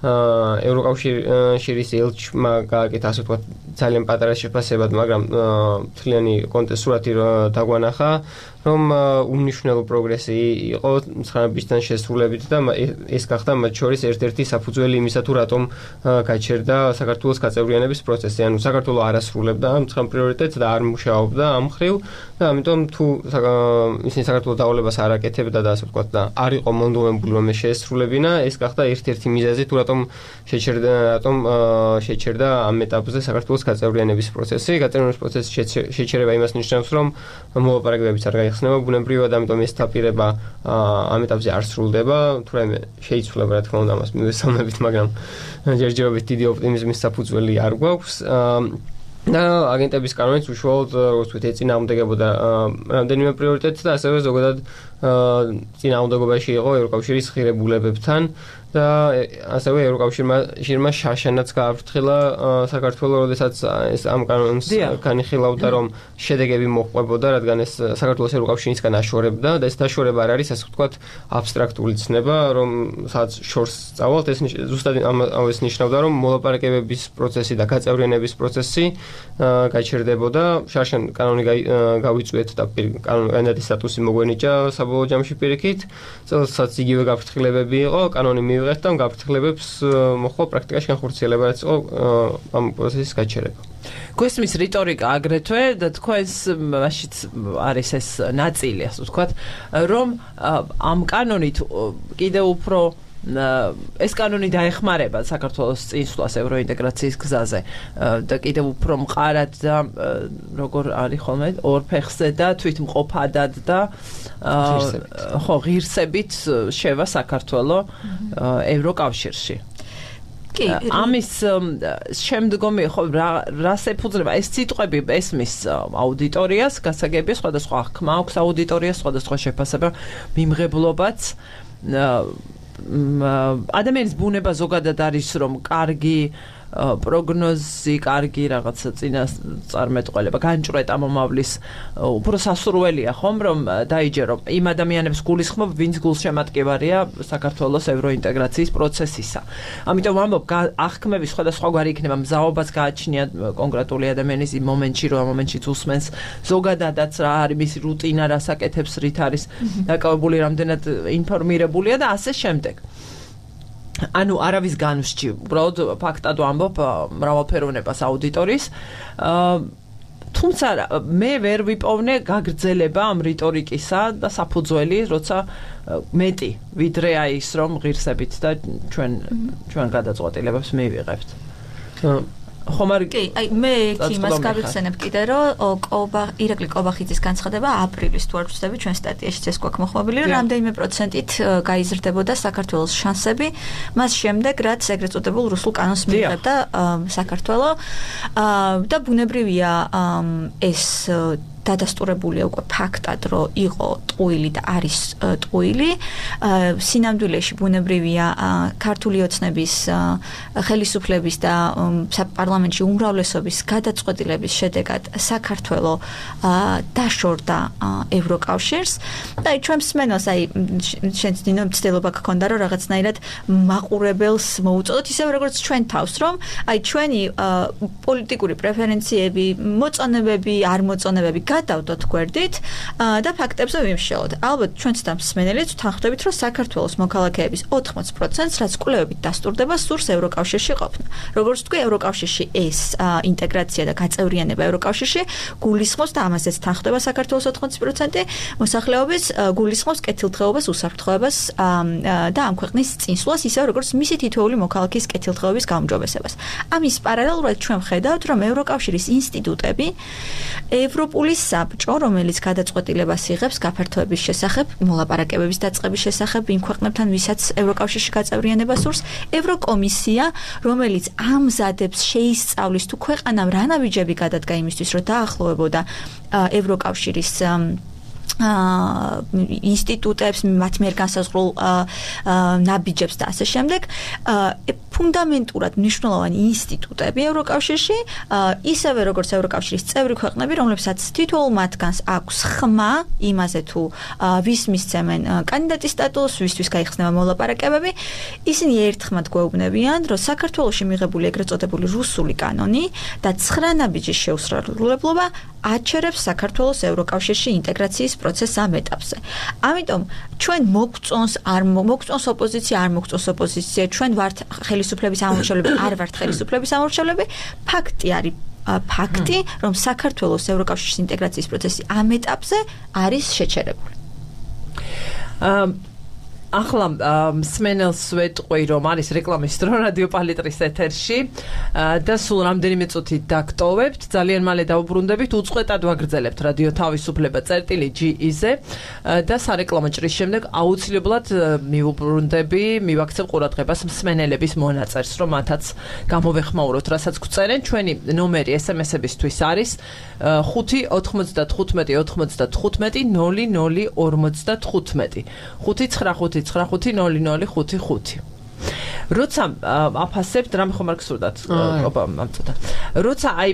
ევროკავშირის ელჩმა გააკეთა, ასე ვთქვათ, ძალიან პატარა შეფასებად, მაგრამ მთლიანი კონტექსტურათი დაგვანახა, რომ უმნიშვნელო პროგრესი იყო ცხრანაბიჯთან შესრულებით და ეს გახდა მათ შორის ერთ-ერთი საფუძველი იმისა, თუ რატომ გაჩერდა საქართველოს გაწევრიანების პროცესი. ანუ საქართველო არ ასრულებდა ამ ცხრა პრიორიტეტს და არ მუშაობდა ამ მხრივ და ამიტომ თუ ისინი საქართველოს დავალებას არ აკეთებდა და ასე ვთქვათ და არ იყო მონდომებული რომ ეს შეესრულებინა, ეს გახდა ერთ-ერთი მიზეზი, თუ რატომ შეჩერდა რატომ შეჩერდა ამ ეტაპზე საქართველოს გაწევრიანების პროცესი. გაწევრიანების პროცესის შეჩერება იმას ნიშნავს, რომ მოლაპარაკებებიც არ გაიხსნება ბუნებრივად, ამიტომ ეს თაპირება ამ ეტაპზე არ სრულდება. თუ რაიმე შეიცვლება, რა თქმა უნდა, ამას მივესალმებით, მაგრამ ჯერჯერობით დიდი ოპტიმიზმის საფუძველი არ გვაქვს. და აგენტების კანონიც უშუალოდ, როგორც ვთქვით, ეწინააღმდეგებოდა რამდენიმე პრიორიტეტს და ასევე ზოგადად წინააღმდეგობაში იყო ევროკავშირის ღირებულებებთან და ასევე ევროკავშირმა შაშანაც გააფრთხილა საქართველოს, როდესაც ეს ამ კანონს განიხილავდა, რომ შედეგები მოჰყვებოდა, რადგან ეს საქართველოს ევროკავშირისგან აშორებდა და ეს დაშორება არ არის, ასე ვთქვათ, აბსტრაქტული ცნება, რომ სადაც შორს წავალთ, ეს ზუსტად ამას ნიშნავდა, რომ მოლაპარაკებების პროცესი და გაწევრიანების პროცესი გაჩერდებოდა. შაშან კანონი გავიწვიეთ და კანდიდატის სტატუსი მოგვენიჭა საბოლოო ჯამში პირიქით. წელსაც იგივე გაფრთხილებები იყო, კანონი მივიღეთ და გაფრთხილებებს მოხდა პრაქტიკაში განხორციელება, რაც იყო ამ პროცესის გაჩერება. გვესმის რიტორიკა აგრეთვე და თქვენს მაშიც არის ეს ნაწილი, ასე ვთქვათ, რომ ამ კანონით კიდევ უფრო ეს კანონი დაეხმარება საქართველოს წინსვლას ევროინტეგრაციის გზაზე და კიდევ უფრო მყარად და როგორ არის ხოლმე ორ ფეხზე და თვითმყოფადად და ხო ღირსებით შევა საქართველო ევროკავშირში. ამის შემდგომი ხო რას ეფუძნება ეს სიტყვები ესმის აუდიტორიას, გასაგებია სხვადასხვა ხმა აქვს აუდიტორიას, სხვადასხვა შეფასება, მიმღებლობაც ადამიანის ბუნება ზოგადად არის, რომ კარგი პროგნოზი კარგი რაღაცა წინასწარმეტყველება განჭვრეტა მომავლის უფრო სასურველია ხომ რომ დაიჯერო იმ ადამიანებს გულისხმობ ვინც გულშემატკივარია საქართველოს ევროინტეგრაციის პროცესისა. ამიტომ ამბობ აღქმების სხვადასხვაგვარი იქნება მზაობაც გააჩნია კონკრეტული ადამიანის იმ მომენტში რომ ამ მომენტში უსმენს ზოგადადაც რა არის მისი რუტინა რას აკეთებს რით არის დაკავებული რამდენად ინფორმირებულია და ასე შემდეგ. ანუ არავის განვსჭი, უბრალოდ ფაქტად ვამბობ მრავალფეროვნებას აუდიტორიის. თუმცა მე ვერ ვიპოვნე გაგრძელება ამ რიტორიკისა და საფუძველი, როცა მეტი ვიდრე აი ის რომ ღირსებით და ჩვენ ჩვენ გადაწყვეტილებებს მივიღებთ. ხომ არ კი, აი მე კი მას გავიხსენებ კიდე რომ კობა ირაკლი კობახიძის განცხადება აპრილის თუ არ ვცდები ჩვენ სტატიაშიც ეს გვაქვს მოხმობილი რომ რამდენიმე პროცენტით გაიზრდებოდა საქართველოს შანსები მას შემდეგ რაც ეგრეთ წოდებულ რუსულ კანონს მიიღებდა საქართველო და ბუნებრივია ეს დადასტურებულია უკვე ფაქტად, რომ იყო ტყუილი და არის ტყუილი. სინამდვილეში ბუნებრივია ქართული ოცნების ხელისუფლების და პარლამენტში უმრავლესობის გადაწყვეტილების შედეგად საქართველო დაშორდა ევროკავშირს და აი ჩვენ მსმენელს აი შენც დინო მცდელობა გქონდა რომ რაღაცნაირად მაყურებელს მოუწოდოთ ისევ როგორც ჩვენ თავს რომ აი ჩვენი პოლიტიკური პრეფერენციები, მოწონებები, არ მოწონებები გადავდოთ გვერდით და ფაქტებზე ვიმსჯელოთ. ალბათ ჩვენც და მსმენელიც ვთანხმდებით, რომ საქართველოს მოქალაქეების ოთხმოცი პროცენტს რაც კვლევებით დასტურდება, სურს ევროკავშირში ყოფნა. როგორც თქვი, ევროკავშირში ეს ინტეგრაცია და გაწევრიანება ევროკავშირში გულისხმობს და ამასაც თანხმდება საქართველოს ოთხმოცი პროცენტი მოსახლეობის, გულისხმობს კეთილდღეობას, უსაფრთხოებას და ამ ქვეყნის წინსვლას, ისე როგორც მისი თითოეული მოქალაქის კეთილდღეობის გაუმჯობესებას. ამის პარალელურად ჩვენ ვხედავთ, რომ ევროკავშირის ინსტიტუტები ევროპული საბჭო, რომელიც გადაწყვეტილებას იღებს გაფართოების შესახებ, მოლაპარაკებების დაწყების შესახებ იმ ქვეყნებთან, ვისაც ევროკავშირში გაწევრიანება სურს, ევროკომისია, რომელიც ამზადებს, შეისწავლის თუ ქვეყანამ რა ნაბიჯები გადადგა იმისთვის, რომ დაახლოვებოდა ევროკავშირის ინსტიტუტებს, მათ მიერ განსაზღვრულ ნაბიჯებს და ასე შემდეგ. ფუნდამენტურად მნიშვნელოვანი ინსტიტუტები ევროკავშირში, ისევე როგორც ევროკავშირის წევრი ქვეყნები, რომლებსაც თითოეულ მათგანს აქვს ხმა იმაზე თუ ვის მისცემენ კანდიდატის სტატუსს, ვისთვის გაიხსნება მოლაპარაკებები, ისინი ერთხმად გვეუბნებიან, რომ საქართველოში მიღებული ეგრეთ წოდებული რუსული კანონი და ცხრა ნაბიჯის შეუსრულებლობა აჩერებს საქართველოს ევროკავშირში ინტეგრაციის პროცესს ამ ეტაპზე. ამიტომ ჩვენ მოგწონს, არ მოგწონს ოპოზიცია, არ მოგწონს ოპოზიცია, ჩვენ ვართ ხელისუფლების ამორჩევლები, არ ვართ ხელისუფლების ამორჩევლები, ფაქტი არის ფაქტი, რომ საქართველოს ევროკავშირის ინტეგრაციის პროცესი ამ ეტაპზე არის შეჩერებული. ახლა მსმენელს ვეტყვი, რომ არის რეკლამის დრო რადიო პალიტრის ეთერში და სულ რამდენიმე წუთით დაგტოვებთ. ძალიან მალე დავუბრუნდებით, უწყვეტად ვაგრძელებთ რადიო თავისუფლება წერტილი ჯი-ზე და სარეკლამო ჭრის შემდეგ აუცილებლად მივუბრუნდები, მივაქცევ ყურადღებას მსმენელების მონაწერს, რომ მათაც გამოვეხმაუროთ, რასაც გვწერენ. ჩვენი ნომერი ესემესებისთვის არის ხუთი ოთხმოცდათხუთმეტი ოთხმოცდათხუთმეტი ნული ნული ორმოცდათხუთმეტი ხუთი ცხრა ხუთი ცხრა ხუთი ნული ნული ხუთი ხუთი. როცა აფასებთ, რამე ხომ არ გსურდათ? ოპა, ამწოდა. როცა აი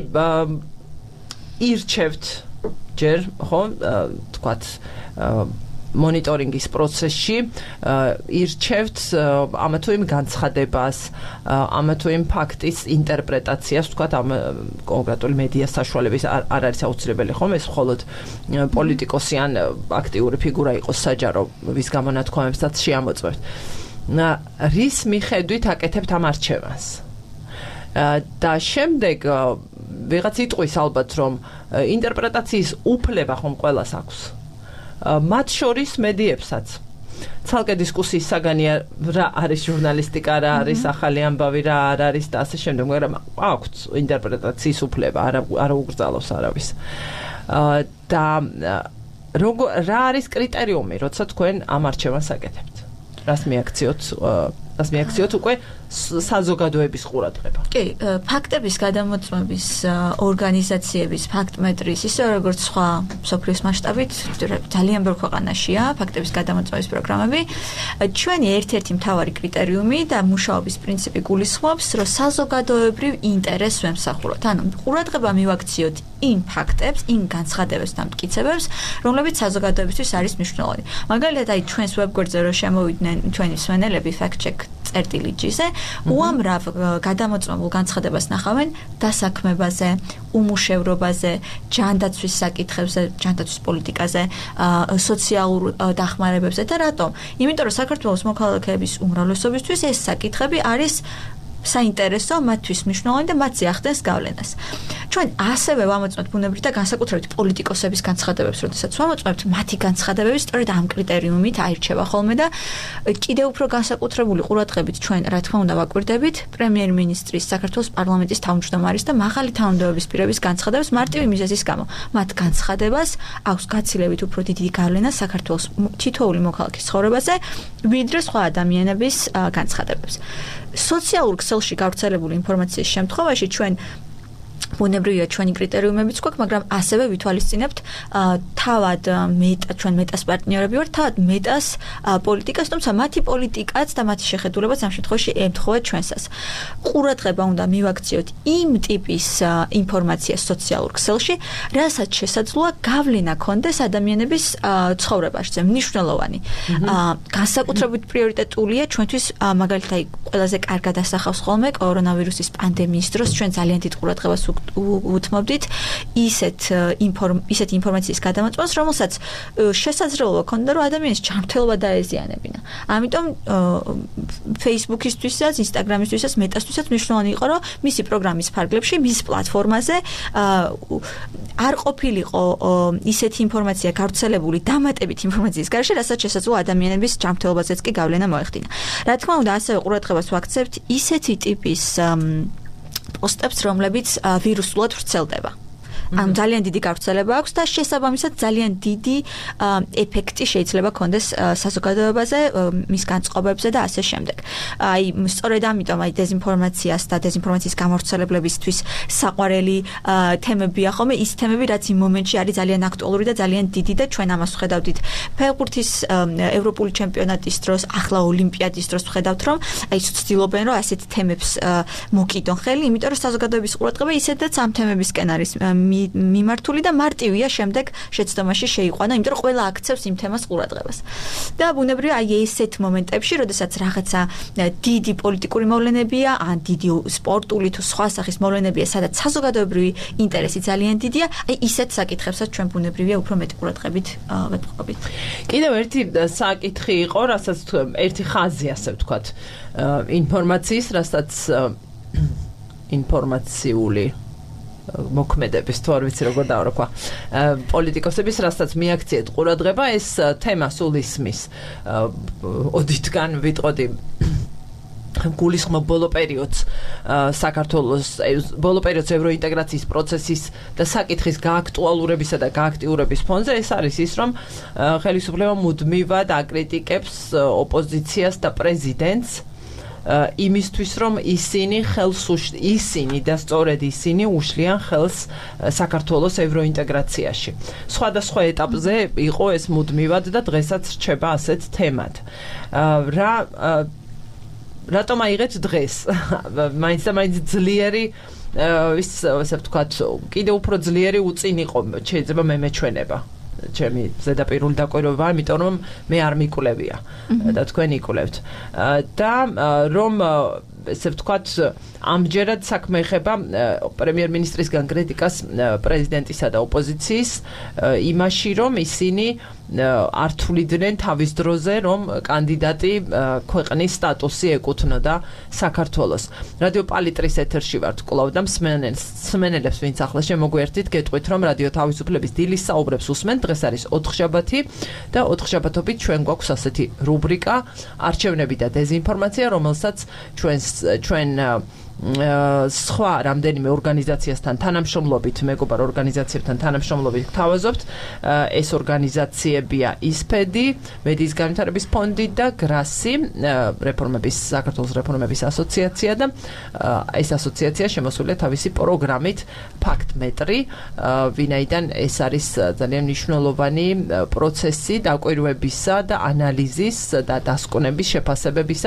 ირჩევთ ჯერ, ხო, თქვათ მონიტორინგის პროცესში ირჩევთ ამა თუ იმ განცხადებას, ამა თუ იმ ფაქტის ინტერპრეტაციას, თქვათ ამ კონკრეტული მედია საშუალების არ არის აუცილებელი ხომ ეს მხოლოდ პოლიტიკოსი ან აქტიური ფიგურა იყოს საჯარო, ვის გამონათქვამებსაც შეამოწმებთ. რის მიხედვით აკეთებთ ამ არჩევანს? და შემდეგ ვიღაც იტყვის ალბათ, რომ ინტერპრეტაციის უფლება ხომ ყველას აქვს. მათ შორის მედიებსაც. ცალკე დისკუსიის საგანია რა არის ჟურნალისტიკა, რა არის ახალი ამბავი, რა არ არის და ასე შემდეგ, მაგრამ აქვთ ინტერპრეტაციის უფლება, არ უგრძალოს არავის. და რა არის კრიტერიუმი, როცა თქვენ ამ არჩევანს აკეთებთ? რას მიაქციოთ ას მიაქციოთ უკვე საზოგადოების ყურადღება. კი, ფაქტების გადამოწმების ორგანიზაციების ფაქტმეტრის ისე როგორც სხვა მსოფლიოს მასშტაბით ძალიან ბევრ ქვეყანაშია ფაქტების გადამოწმების პროგრამები. ჩვენი ერთ-ერთი მთავარი კრიტერიუმი და მუშაობის პრინციპი გულისხმობს, რომ საზოგადოებრივ ინტერესს ვემსახუროთ. ანუ ყურადღება მივაქციოთ იმ ფაქტებს, იმ განცხადებებს და მტკიცებებს, რომლებიც საზოგადოებისთვის არის მნიშვნელოვანი. მაგალითად, აი ჩვენს ვებგვერდზე რო შემოვიდნენ ჩვენი მსმენელები fact-check წერტილი ჯი-ზე, უამრავ გადამოწმებულ განცხადებას ნახავენ დასაქმებაზე, უმუშევრობაზე, ჯანდაცვის საკითხებზე, ჯანდაცვის პოლიტიკაზე, სოციალურ დახმარებებზე და რატომ? იმიტომ რომ საქართველოს მოქალაქეების უმრავლესობისთვის ეს საკითხები არის საინტერესო, მათთვის მნიშვნელოვანი და მათზე ახდენს გავლენას. ჩვენ ასევე ვამოწმებთ ბუნებრივ და განსაკუთრებით პოლიტიკოსების განცხადებებს, როდესაც ვამოწმებთ, მათი განცხადებები სწორედ ამ კრიტერიუმით აირჩევა ხოლმე და კიდევ უფრო განსაკუთრებული ყურადღებით ჩვენ, რა თქმა უნდა, ვაკვირდებით პრემიერ-მინისტრის, საქართველოს პარლამენტის თავმჯდომარის და მაღალი თანამდებობის პირების განცხადებებს მარტივი მიზეზის გამო. მათ განცხადებას აქვს გაცილებით უფრო დიდი გავლენა საქართველოს თითოეული მოქალაქის ცხოვრებაზე, ვიდრე სხვა ადამიანების განცხადებებს. სოციალურ ქსელში გავრცელებული ინფორმაციის შემთხვევაში ჩვენ ბუნებრივია ჩვენი კრიტერიუმებიც გვაქვს, მაგრამ ასევე ვითვალისწინებთ თავად მეტა ჩვენ მეტას პარტნიორები ვართ, თავად მეტას პოლიტიკას, თუმცა მათი პოლიტიკაც და მათი შეხედულებაც ამ შემთხვევაში ემთხოვა ჩვენსას. ყურადღება უნდა მივაქციოთ იმ ტიპის ინფორმაციას სოციალურ ქსელში, რასაც შესაძლოა გავლენა ქონდეს ადამიანების ცხოვრებაში, მნიშვნელოვანი. განსაკუთრებით პრიორიტეტულია ჩვენთვის მაგალითად აი ყველაზე კარგად ასახავს ხოლმე კორონავირუსის პანდემიის დროს ჩვენ ძალიან დიდ ყურადღებას უთმობდით ისეთ ინფორმ ისეთ ინფორმაციის გადამოწმებას, რომელსაც შესაძლებლობა ქონდა, რომ ადამიანის ჯანმრთელობა დაეზიანებინა. ამიტომ Facebook-ისთვისაც, Instagram-ისთვისაც, Meta-სთვისაც მნიშვნელოვანი იყო, რომ მისი პროგრამის ფარგლებში, მის პლატფორმაზე არ ყოფილიყო ისეთი ინფორმაცია გავრცელებული დამატებით ინფორმაციის გარშე, რასაც შესაძლოა ადამიანების ჯანმრთელობაზეც კი გავლენა მოეხდინა. რა თქმა უნდა, ასევე ყურადღებას ვაქცევთ ისეთი ტიპის პოსტებს, რომლებიც ვირუსულად ვრცელდება. ანუ ძალიან დიდი გავრცელება აქვს და შესაბამისად ძალიან დიდი ეფექტი შეიძლება ქონდეს საზოგადოებაზე, მის განწყობებზე და ასე შემდეგ. აი, სწორედ ამიტომ აი დეზინფორმაციას და დეზინფორმაციის გამავრცელებლებისთვის საყვარელი თემებია ხოლმე, ის თემები, რაც იმ მომენტში არის ძალიან აქტუალური და ძალიან დიდი და ჩვენ ამას ვხედავდით ფეხბურთის ევროპული ჩემპიონატის დროს, ახლა ოლიმპიადის დროს ვხედავთ, რომ აი ცდილობენ, რომ ასეთ თემებს მოკიდონ ხელი, იმიტომ რომ საზოგადოების ყურადღება ისედაც ამ თემებისკენ არის მიმართული და მარტივია შემდეგ შეცდომაში შეიყვანა, იმიტომ რომ ყველა აქცევს იმ თემას ყურადღებას. და ბუნებრივია აი ესეთ მომენტებში, როდესაც რაღაცა დიდი პოლიტიკური მოვლენებია, ან დიდი სპორტული თუ სხვა სახის მოვლენებია, სადაც საზოგადოებრივი ინტერესი ძალიან დიდია, აი ისეთ საკითხებსაც ჩვენ ბუნებრივია უფრო მეტ ყურადღებით ვეთყობთ. კიდევ ერთი საკითხი იყო, რასაც ერთი ხაზი ასე ვთქვათ, ინფორმაციის, რასაც ინფორმაციული მოქმედების თუ არ ვიცი როგორ დავარქვა პოლიტიკოსების რასაც მიაქციეთ ყურადღება ეს თემა სულ ისმის ოდითგან ვიტყოდი გულისხმობ ბოლო პერიოდს საქართველოს ბოლო პერიოდს ევროინტეგრაციის პროცესის და საკითხის გააქტუალურებისა და გააქტიურების ფონზე ეს არის ის რომ ხელისუფლება მუდმივად აკრიტიკებს ოპოზიციას და პრეზიდენტს იმისთვის რომ ისინი ხელს ისინი და სწორედ ისინი უშლიან ხელს საქართველოს ევროინტეგრაციაში. სხვადასხვა ეტაპზე იყო ეს მუდმივად და დღესაც რჩება ასეთ თემად. რა რატომ აიღეთ დღეს? მაინც და მაინც ძლიერი ის ასე ვთქვათ, კიდევ უფრო ძლიერი უწინ იყო შეიძლება მე მეჩვენება. ჩემი ზედაპირული დაკვირვება, იმიტომ რომ მე არ მიკვლევია და თქვენ იკვლევთ. და რომ ესე ვთქვათ, ამჯერად საქმე ეხება პრემიერ-მინისტრისგან კრიტიკას პრეზიდენტისა და ოპოზიციის იმაში, რომ ისინი არ თვლიდნენ თავის დროზე, რომ კანდიდატი ქვეყნის სტატუსი ეკუთვნოდა საქართველოს. რადიო პალიტრის ეთერში ვართ კვლავ და მსმენელებს, ვინც ახლა შემოგვიერთით, გეტყვით, რომ რადიო თავისუფლების დილის საუბრებს უსმენთ. დღეს არის ოთხშაბათი და ოთხშაბათობით ჩვენ გვაქვს ასეთი რუბრიკა არჩევნები და დეზინფორმაცია, რომელსაც ჩვენს ჩვენ სხვა რამდენიმე ორგანიზაციასთან თანამშრომლობით, მეგობარ ორგანიზაციებთან თანამშრომლობით გთავაზობთ. ეს ორგანიზაციები წევრიანებია ისფედი, მედიის განვითარების ფონდი და გრასი, რეფორმების საქართველოს რეფორმების ასოციაცია და ეს ასოციაცია შემოსულია თავისი პროგრამით ფაქტმეტრი, ვინაიდან ეს არის ძალიან მნიშვნელოვანი პროცესი დაკვირვებისა და ანალიზის და დასკვნების შეფასებებისა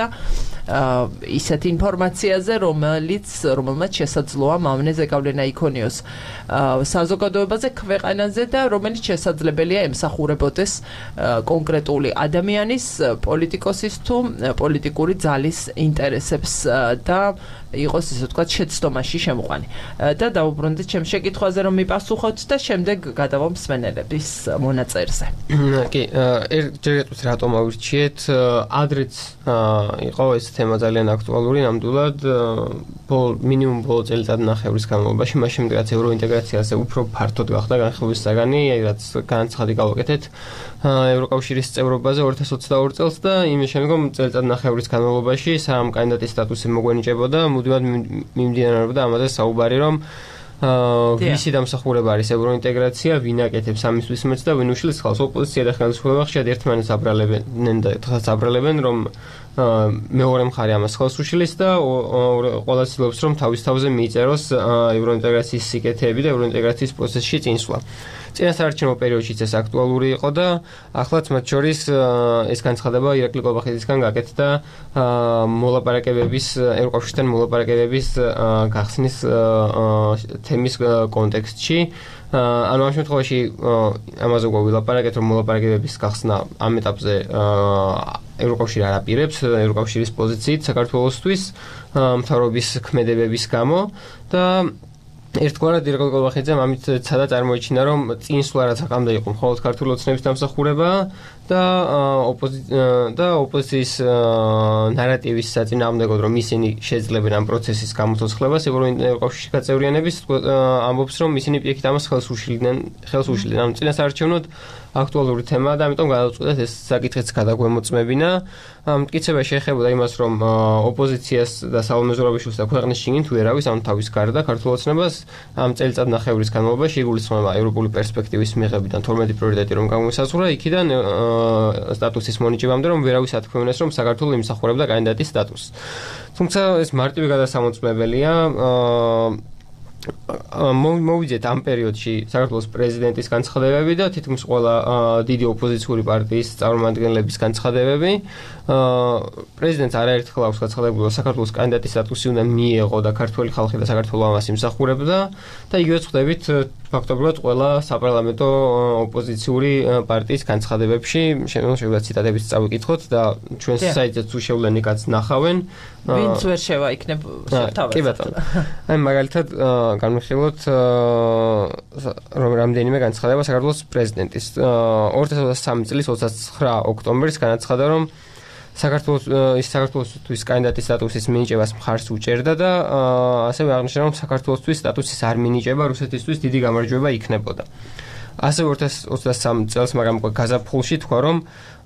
ისეთ ინფორმაციაზე, რომელიც რომელმაც შესაძლოა მავნე ზეგავლენა იქონიოს საზოგადოებაზე, ქვეყანაზე და რომელიც შესაძლებელია ემსახურებოდეს კონკრეტული ადამიანის, პოლიტიკოსის თუ პოლიტიკური ძალის ინტერესებს და იყოს ისე ვთქვათ შეცდომაში შემოყვანი. და დავუბრუნდით ჩემს შეკითხვაზე, რომ მიპასუხოთ და შემდეგ გადავალ მსმენელების მონაწერზე. კი, ერთჯერადაც რატომ ავირჩიეთ? ადრეც იყო ეს თემა ძალიან აქტუალური, ნამდვილად ბოლ მინიმუმ ბოლო წელიწადნახევრის განმავლობაში, მას შემდეგ რაც ევროინტეგრაციაზე უფრო ფართოდ გახდა განხილვის საგანი, რაც განაცხადი გავაკეთეთ ევროკავშირის წევრობაზე ორი ათას ოცდაორი წელს და იმის შემდგომ წელიწადნახევრის განმავლობაში სამ კანდიდატის სტატუსი მოგვენიჭებოდა, მუდმივად მიმდინარეობდა ამაზე საუბარი, რომ ვისი დამსახურება არის ევროინტეგრაცია, ვინ აკეთებს ამისთვის მეც და ვინ უშლის ხალხს. ოპოზიცია და ხელისუფლება ხშირად ერთმანეთს აბრალებენ და დღეს აბრალებენ, რომ მეორე მხარე ამას ხელს უშლის და ყველა ცდილობს, რომ თავის თავზე მიიწეროს ევროინტეგრაციის სიკეთეები და ევროინტეგრაციის პროცესში წინსვლა. წინასაარჩევნო პერიოდშიც ეს აქტუალური იყო და ახლაც მათ შორის ეს განცხადება ირაკლი კოლბახიძისგან გაკეთდა მოლაპარაკებების ევროკავშირთან მოლაპარაკებების გახსნის თემის კონტექსტში. ანუ ამ შემთხვევაში ამაზე ვილაპარაკეთ, რომ მოლაპარაკებების გახსნა ამ ეტაპზე ევროკავშირი არ აპირებს ევროკავშირის პოზიციით საქართველოსთვის მთავრობის ქმედებების გამო და ერთგვარად ირაკლი კოლბახიძემ ამით ცადა წარმოიჩინა, რომ წინსვლა რაც აკამდა იყო მხოლოდ ქართული ოცნების დამსახურება და და ოპოზიციის ნარატივის საწინააღმდეგოდ, რომ ისინი შეძლებენ ამ პროცესის გამოცოცხლებას, ევროკავშირში გაწევრიანების ამბობს, რომ ისინი პირიქით ამას ხელს უშლიდნენ, ხელს უშლიდნენ. ამ წინასაარჩევნოდ აქტუალური თემაა და ამიტომ გადავწყვეტეთ ეს საკითხიც გადაგვემოწმებინა. მტკიცება შეეხებოდა იმას, რომ ოპოზიციას და საულ მეზურაბაშვილს და ქვეყნის შიგნით ვერავის ამ თავის გარდა ქართულ ოცნებას ამ წელიწადნახევრის განმავლობაში იგულისხმება ევროპული პერსპექტივის მიღებიდან თორმეტი პრიორიტეტი რომ გამოსაზღვრა, იქიდან სტატუსის მონიჭებამდე, რომ ვერავის ათქმევინეს, რომ საქართველო იმსახურებდა კანდიდატის სტატუსს. თუმცა ეს მარტივი გადასამოწმებელია. მოვიძეთ ამ პერიოდში საქართველოს პრეზიდენტის განცხადებები და თითქმის ყველა დიდი ოპოზიციური პარტიის წარმომადგენლების განცხადებები. პრეზიდენტს არაერთხელ აქვს გაცხადებულება, საქართველოს კანდიდატის სტატუსი უნდა მიეღო და ქართველი ხალხი და საქართველო ამას იმსახურებდა და იგივე ვხვდებით ფაქტობრივად ყველა საპარლამენტო ოპოზიციური პარტიის განცხადებებში. შემიძლია ციტატებიც წავიკითხოთ და ჩვენს საიტზეც უშევლენ იქაც ნახავენ. ვინც ვერ შევაიქნებ თავად. კი ბატონო. აი მაგალითად განვიხილოთ რომ რამდენიმე განცხადება საქართველოს პრეზიდენტის ორი ათას ოცდასამი წლის ოცდაცხრა ოქტომბრის განაცხადა, რომ საქართველოს ის საქართველოსთვის კანდიდატის სტატუსის მინიჭებას მხარს უჭერდა და ასევე აღნიშნა, რომ საქართველოსთვის სტატუსის არ მინიჭება რუსეთისთვის დიდი გამარჯვება იქნებოდა. ასევე ორი ათას ოცდასამი წელს, მაგრამ გაზაფხულში თქვა, რომ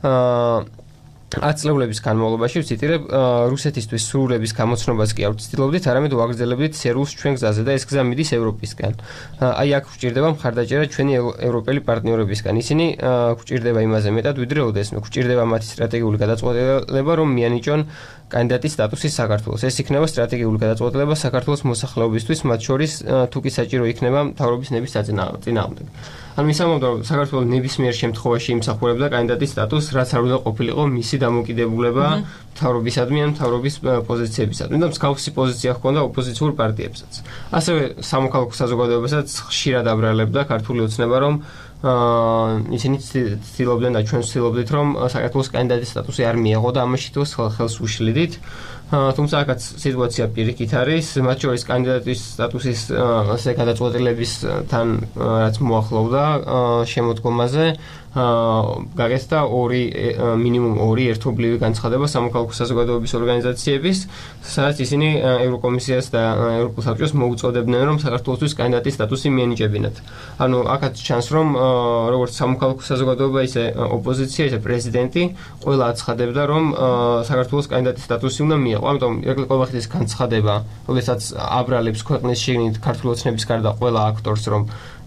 ათ წლების განმავლობაში ვციტირებ, რუსეთისთვის სრულების გამოცნობას კი არ ვცდილობდით, არამედ ვაგრძელებდით სერულს ჩვენ გზაზე და ეს გზა მიდის ევროპისკენ. აი აქ გვჭირდება მხარდაჭერა ჩვენი ევროპელი პარტნიორებისგან. ისინი გვჭირდება იმაზე მეტად, ვიდრე ოდესმე გვჭირდება მათი სტრატეგიული გადაწყვეტილება, რომ მიანიჭონ კანდიდატის სტატუსი საქართველოს. ეს იქნება სტრატეგიული გადაწყვეტილება საქართველოს მოსახლეობისთვის, მათ შორის თუ კი საჭირო იქნება მთავრობის ნების საწინააღმდეგო. ანუ ისამოვდა, რომ საქართველოს ნებისმიერ შემთხვევაში იმსახურებდა კანდიდატის სტატუსს, რაც არ უნდა ყოფილიყო მისი დამოკიდებულება მთავრობისადმი ან მთავრობის პოზიციებისადმი და მსგავსი პოზიცია ჰქონდა ოპოზიციურ პარტიებსაც. ასევე სამოქალაქო საზოგადოებასაც ხშირად აბრალებდა ქართული ოცნება, რომ ისინი ცდილობდნენ და ჩვენ ვცდილობდით, რომ საქართველოს კანდიდატის სტატუსი არ მიეღო და ამაში თვითონ ხელს უშლიდით. თუმცა აქაც სიტუაცია პირიქით არის, მათ შორის კანდიდატის სტატუსის ასე გადაწყვეტილებისთან რაც მოახლოვდა შემოდგომაზე გაგეცდა ორი მინიმუმ ორი ერთობლივი განცხადება სამოქალაქო საზოგადოების ორგანიზაციების, სადაც ისინი ევროკომისიას და ევროპულ საბჭოს მოუწოდებდნენ, რომ საქართველოსთვის კანდიდატის სტატუსი მიენიჭებინათ. ანუ აქაც ჩანს, რომ როგორც სამოქალაქო საზოგადოება, ისე ოპოზიცია, ისე პრეზიდენტი ყველა აცხადებდა, რომ საქართველოს კანდიდატის სტატუსი უნდა მიეღო. ამიტომ ირაკლი კოლბახიძის განცხადება, როდესაც აბრალებს ქვეყნის შიგნით ქართული ოცნების გარდა ყველა აქტორს, რომ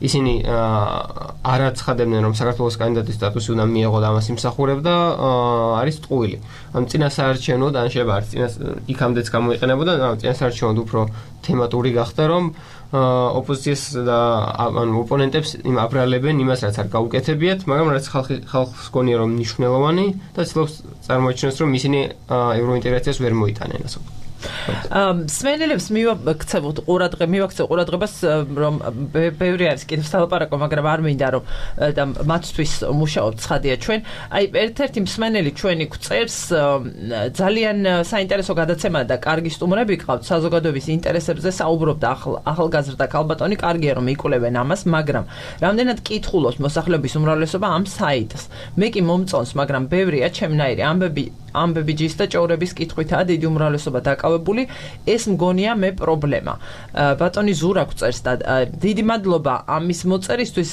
ისინი არ აცხადებდნენ, რომ საქართველოს კანდიდატის სტატუსი უნდა მიეღო და ამას იმსახურებდა, არის ტყუილი. ანუ წინასაარჩევნოდ, ან შეიძლება არც წინას იქამდეც გამოიყენებოდა, წინასაარჩევნოდ უფრო თემატური გახდა, რომ ოპოზიციას და ანუ ოპონენტებს იმ აბრალებენ იმას, რაც არ გაუკეთებიათ, მაგრამ რაც ხალხი ხალხს გონია რომ მნიშვნელოვანი და ცდილობს წარმოაჩინოს, რომ ისინი ევროინტეგრაციას ვერ მოიტანენ ასე. სმენელებს მივაქცევთ ყურადღებას, მივაქცევ ყურადღებას, რომ ბევრი არის კიდევ სალაპარაკო, მაგრამ არ მინდა რომ და მათთვის მუშაობთ ცხადია ჩვენ. აი ერთ-ერთი მსმენელი ჩვენი გვწერს ძალიან საინტერესო გადაცემა და კარგი სტუმრები ყავთ საზოგადოების ინტერესებზე საუბრობდა ახალგაზრდა ქალბატონი, კარგია რომ იკვლევენ ამას, მაგრამ რამდენად კითხულობს მოსახლეობის უმრავლესობა ამ საიტს. მე კი მომწონს, მაგრამ ბევრია ჩემნაირი ამბები ამბები ჯის და ჭორების კითხვითაა დიდი უმრავლესობა დაკავებული, ეს მგონია მე პრობლემა. ბატონი ზურა გვწერს და დიდი მადლობა ამის მოწერისთვის.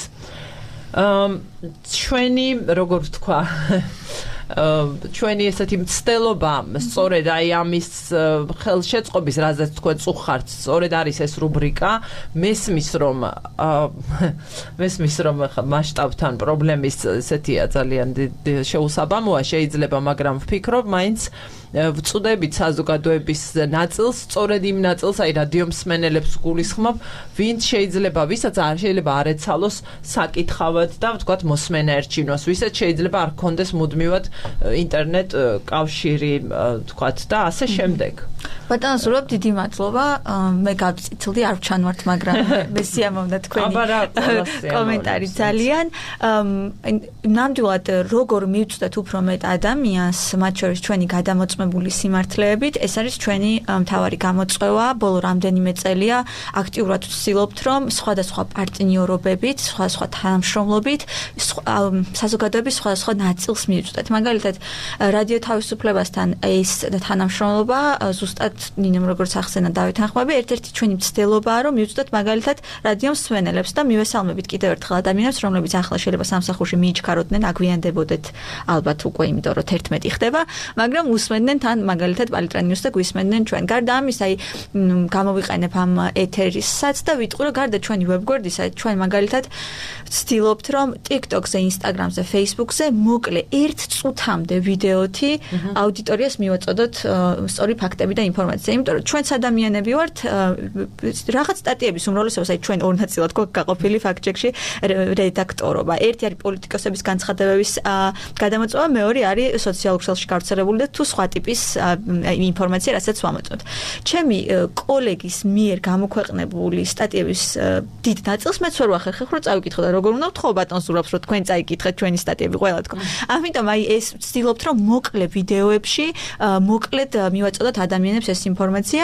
ჩვენი, როგორ ვთქვა, ჩვენი ესეთი მცდელობა სწორედ აი ამის ხელშეწყობის, რაზეც თქვენ წუხართ, სწორედ არის ეს რუბრიკა. მესმის რომ მესმის რომ მასშტაბთან პრობლემის ესეთია ძალიან შეუსაბამოა შეიძლება, მაგრამ ვფიქრობ მაინც ვწუდებით საზოგადოების ნაწილს, სწორედ იმ ნაწილს, აი რადიო მსმენელებს გულისხმობ, ვინც შეიძლება, ვისაც არ შეიძლება არ ეცალოს საკითხავად და ვთქვათ მოსმენა ერჩინოს, ვისაც შეიძლება არ ქონდეს მუდმივად ინტერნეტ კავშირი, ვთქვათ და ასე შემდეგ. ბატონო ზურაბ, დიდი მადლობა. მე გავწითლდი, არ ვჩანვართ, მაგრამ მე სიამოვნდა თქვენი კომენტარი ძალიან. ნამდვილად როგორ მივწვდეთ უფრო მეტ ადამიანს, მათ შორის ჩვენი გადამოწმებული სიმართლეებით, ეს არის ჩვენი მთავარი გამოწვევა. ბოლო რამდენიმე წელია აქტიურად ვცდილობთ, რომ სხვადასხვა პარტნიორობებით, სხვადასხვა თანამშრომლობით საზოგადოების სხვადასხვა ნაწილს მივწვდეთ. მაგალითად, რადიო თავისუფლებასთან ეს თანამშრომლობა ზუსტად ნინემ როგორც ახსენა დავით ახმები, ერთ-ერთი ჩვენი მცდელობაა, რომ მივწვდეთ მაგალითად რადიო მსმენელებს და მივესალმებით კიდევ ერთხელ ადამიანებს, რომლებიც ახლა შეიძლება სამსახურში მიიჩქაროდნენ, აგვიანდებოდეთ ალბათ უკვე, იმიტომ რომ თერთმეტი ხდება, მაგრამ უსმენდნენ თან მაგალითად პალიტრანიუსს და გვისმენდნენ ჩვენ. გარდა ამისა, აი გამოვიყენებ ამ ეთერისაც და ვიტყვი, რომ გარდა ჩვენი ვებგვერდისა, ჩვენ მაგალითად ვცდილობთ, რომ TikTok-ზე, Instagram-ზე, Facebook-ზე მოკლე ერთ წუთამდე ვიდეოთი აუდიტორიას მივაწოდოთ სწორი ფაქტები და ინფორმაცია, იმიტომ რომ ჩვენც ადამიანები ვართ, რაღაც სტატიების უმრავლესობას, აი ჩვენ ორ ნაწილად გვაქვს გაყოფილი ფაქტ-ჩეკში რედაქტორობა. ერთი არის პოლიტიკოსების განცხადებების გადამოწვევა, მეორე არის სოციალურ ქსელში გავრცელებული და თუ სხვა ტიპის ინფორმაცია, რასაც ვამოწმოთ. ჩემი კოლეგის მიერ გამოქვეყნებული სტატიების დიდ ნაწილს მეც ვერ ვახერხებ, რომ წავიკითხო და როგორ უნდა ვთხოვ ბატონს ზურაბს, რომ თქვენ წაიკითხეთ ჩვენი სტატიები ყველა თქო. ამიტომ აი ეს ვცდილობთ, რომ მოკლე ვიდეოებში მოკლედ მივაწოდოთ ადამიანებს ეს ინფორმაცია.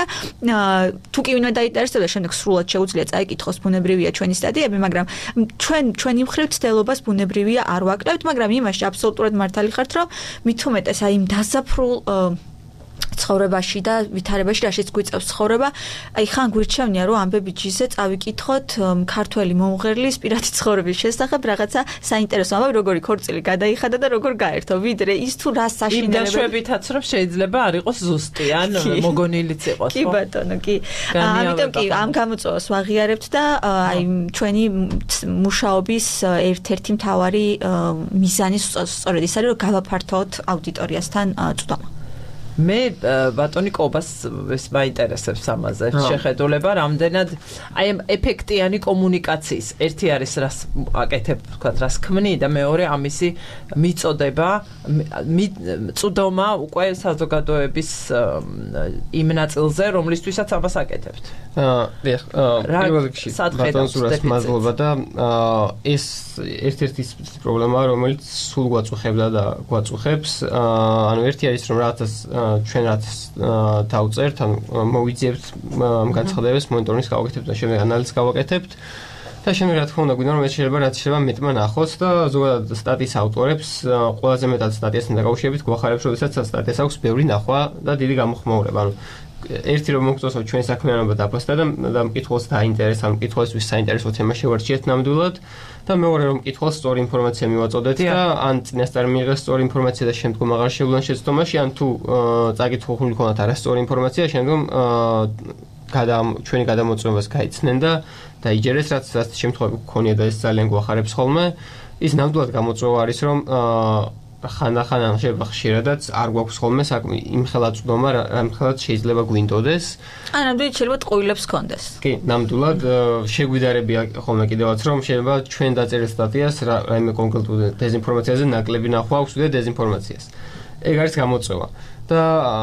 თუ კი ვინმე დაინტერესდება, შემდეგ სრულად შეუძლია წაიკითხოს, ბუნებრივია ჩვენი სტატიები, მაგრამ ჩვენ ჩვენი მხრივ ცდელობას ბუნებრივია არ ვაკლებთ, მაგრამ იმაში აბსოლუტურად მართალი ხართ, რომ მით უმეტეს აი იმ დასაფრულ ცხოვრებაში და ვითარებაში, რაშიც გვიწევს ცხოვრება, აი ხან გვირჩევნია, რომ ამბები ჯიზე წავიკითხოთ ქართველი მომღერლის პირადი ცხოვრების შესახებ რაღაცა საინტერესო ამბავი, როგორი ქორწილი გადაიხადა და როგორ გაერთო, ვიდრე ის თუ რა საშინელება. იმ დაშვებითაც რომ შეიძლება არ იყოს ზუსტი, ან მოგონილიც იყოს, ხო? კი ბატონო, კი. ამიტომ კი ამ გამოწვევას ვაღიარებთ და აი ჩვენი მუშაობის ერთ-ერთი მთავარი მიზანი სწორედ ის არის, რომ გავაფართოოთ აუდიტორიასთან წვდომა. მე ბატონი კობას ეს მაინტერესებს ამაზე შეხედულება, რამდენად აი ამ ეფექტიანი კომუნიკაციის ერთი არის რას აკეთებ, ვთქვათ, რას ქმნი და მეორე ამისი მიწოდება, წვდომა უკვე საზოგადოების იმ ნაწილზე, რომლისთვისაც ამას აკეთებთ. აა, დიახ, პირველ რიგში ბატონ ზურას მადლობა და ეს ერთ-ერთი პრობლემაა, რომელიც სულ გვაწუხებდა და გვაწუხებს. ანუ ერთი არის რომ რაღაცას ჩვენ რაც დავწერთ, ანუ მოვიძიებთ განცხადებებს, მონიტორინგს გავაკეთებთ და შემდეგ ანალიზს გავაკეთებთ და შემდეგ რა თქმა უნდა გვინდა რომ ეს შეიძლება რაც შეიძლება მეტმა ნახოს და ზოგადად სტატიის ავტორებს ყველაზე მეტად სტატიასთან დაკავშირებით გვახარებს, როდესაც სტატიას აქვს ბევრი ნახვა და დიდი გამოხმაურება. ანუ ერთი რომ მოგწონს ჩვენ საქმიანობა დაფასდა და და მკითხველს დაინტერესა, მკითხველისთვის საინტერესო თემა შევარჩიეთ ნამდვილად და მეორე რომ მკითხველს სწორი ინფორმაცია მივაწოდეთ და ან წინასწარ მიიღეს სწორი ინფორმაცია და შემდგომ აღარ შევლენ შეცდომაში, ან თუ წაკითხული ქონათ არასწორი ინფორმაცია, შემდგომ ჩვენი გადამოწმებას გაიცნენ და დაიჯერეს, რაც რაც შემთხვევები გქონია და ეს ძალიან გვახარებს ხოლმე. ის ნამდვილად გამოწვევა არის, რომ ხანდახან ან შეიძლება ხშირადაც არ გვაქვს ხოლმე საქმე იმ ხელაწვდომა, რამ ხელაც შეიძლება გვინდოდეს. ან ნამდვილად შეიძლება ტყუილებს გქონდეს. კი, ნამდვილად შეგვიდარებია ხოლმე კიდევაც, რომ შეიძლება ჩვენ დაწერილ სტატიას რაიმე კონკრეტულ დეზინფორმაციაზე ნაკლები ნახვა აქვს და დეზინფორმაციას. ეგ არის გამოწვევა. და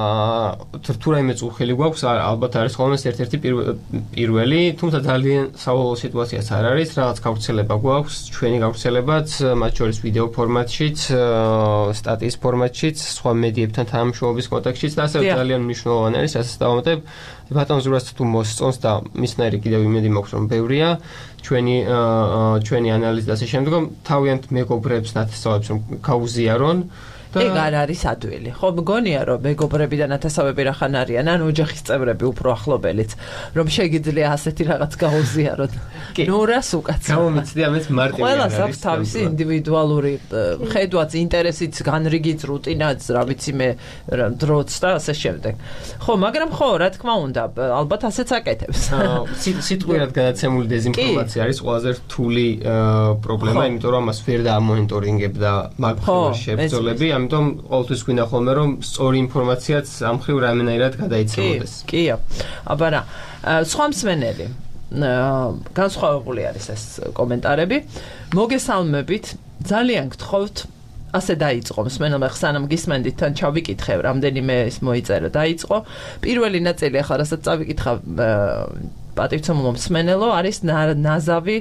თუ რაიმე წუხილი გვაქვს, ალბათ არის ხოლმე ერთ-ერთი პირველი, თუმცა ძალიან სავალალო სიტუაციაც არ არის, რაღაც გავრცელება გვაქვს, ჩვენი გავრცელებაც, მათ შორის ვიდეო ფორმატშიც, სტატიის ფორმატშიც, სხვა მედიებთან თანამშრომლობის კონტექსტშიც და ასევე ძალიან მნიშვნელოვანი არის, რასაც დავამატებ, ბატონ ზურას თუ მოსწონს და მისნაირი კიდევ იმედი მაქვს, რომ ბევრია ჩვენი ჩვენი ანალიზი და ასე შემდგომ, თავიანთ მეგობრებს ნათესავებს რომ გაუზიარონ. ეგ არ არის ადვილი. ხო, მგონია რომ მეგობრები და ნათესავები რახან არიან, ან ოჯახის წევრები უფრო ახლობელიც, რომ შეგიძლია ასეთი რაღაც გაუზიაროთ. ნუ რას უკაცრავ. გამომიცდი ამის მარტივი არის. ყველას აქვს თავისი ინდივიდუალური ხედვაც, ინტერესიც, განრიგიც, რუტინაც, რა ვიცი მე, დროც და ასე შემდეგ. ხო, მაგრამ ხო, რა თქმა უნდა, ალბათ ასეც აკეთებს. სიტყვიერად გადაცემული დეზინფორმაცია არის ყველაზე რთული პრობლემა, იმიტომ რომ ამას ვერ დაამონიტორინგებდა მაგალითად შებრძოლები. ამიტომ ყოველთვის გვინდა ხოლმე რომ სწორი ინფორმაციაც ამ ხრივ რამენაირად გადაიცემოდეს. კი, კი. აბა რა, სხვა მსმენელი განსხვავებული არის ეს კომენტარები. მოგესალმებით, ძალიან გთხოვთ, ასე დაიწყო მსმენელმა ხსანამ გისმენდით თან ჩავიკითხე, რამდენიმე ის მოიწერა, დაიწყო. პირველი ნაწილი ახლა რასაც წავიკითხა პატივცემულო მსმენელო არის ნაზავი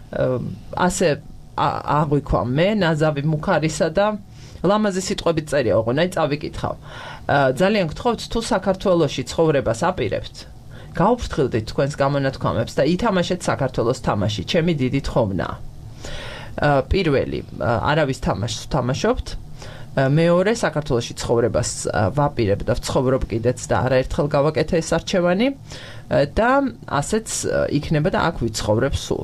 ასე აღვიქვა მე, ნაზავი მუქარისა და ლამაზი სიტყვებით წერია, ოღონდ აი წავიკითხავ. ძალიან გთხოვთ, თუ საქართველოში ცხოვრებას აპირებთ, გაუფრთხილდით თქვენს გამონათქვამებს და ითამაშეთ საქართველოს თამაში, ჩემი დიდი თხოვნა. პირველი, არავის თამაშს ვთამაშობთ. მეორე, საქართველოში ცხოვრებას ვაპირებ და ვცხოვრობ კიდეც და არაერთხელ გავაკეთე ეს არჩევანი და ასეც იქნება და აქ ვიცხოვრებ სულ.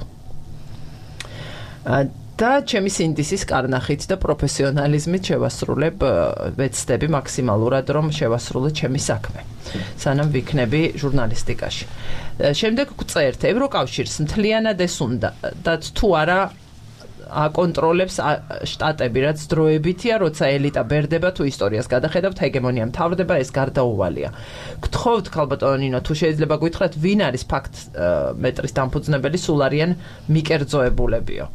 და ჩემი სინდისის კარნახით და პროფესიონალიზმით შევასრულებ ვეცდები მაქსიმალურად რომ შევასრულო ჩემი საქმე სანამ ვიქნები ჟურნალისტიკაში. შემდეგ გვწერთ ევროკავშირს მთლიანად ეს უნდა და თუ არა აკონტროლებს შტატები, რაც დროებითია, როცა ელიტა ბერდება თუ ისტორიას გადახედავთ, ჰეგემონია მთავრდება, ეს გარდაუვალია. გთხოვთ, ქალბატონო ნინო, თუ შეიძლება გითხრათ, ვინ არის ფაქტ მეტრის დამფუძნებელი, სულ არიან მიკერძოებულებიო.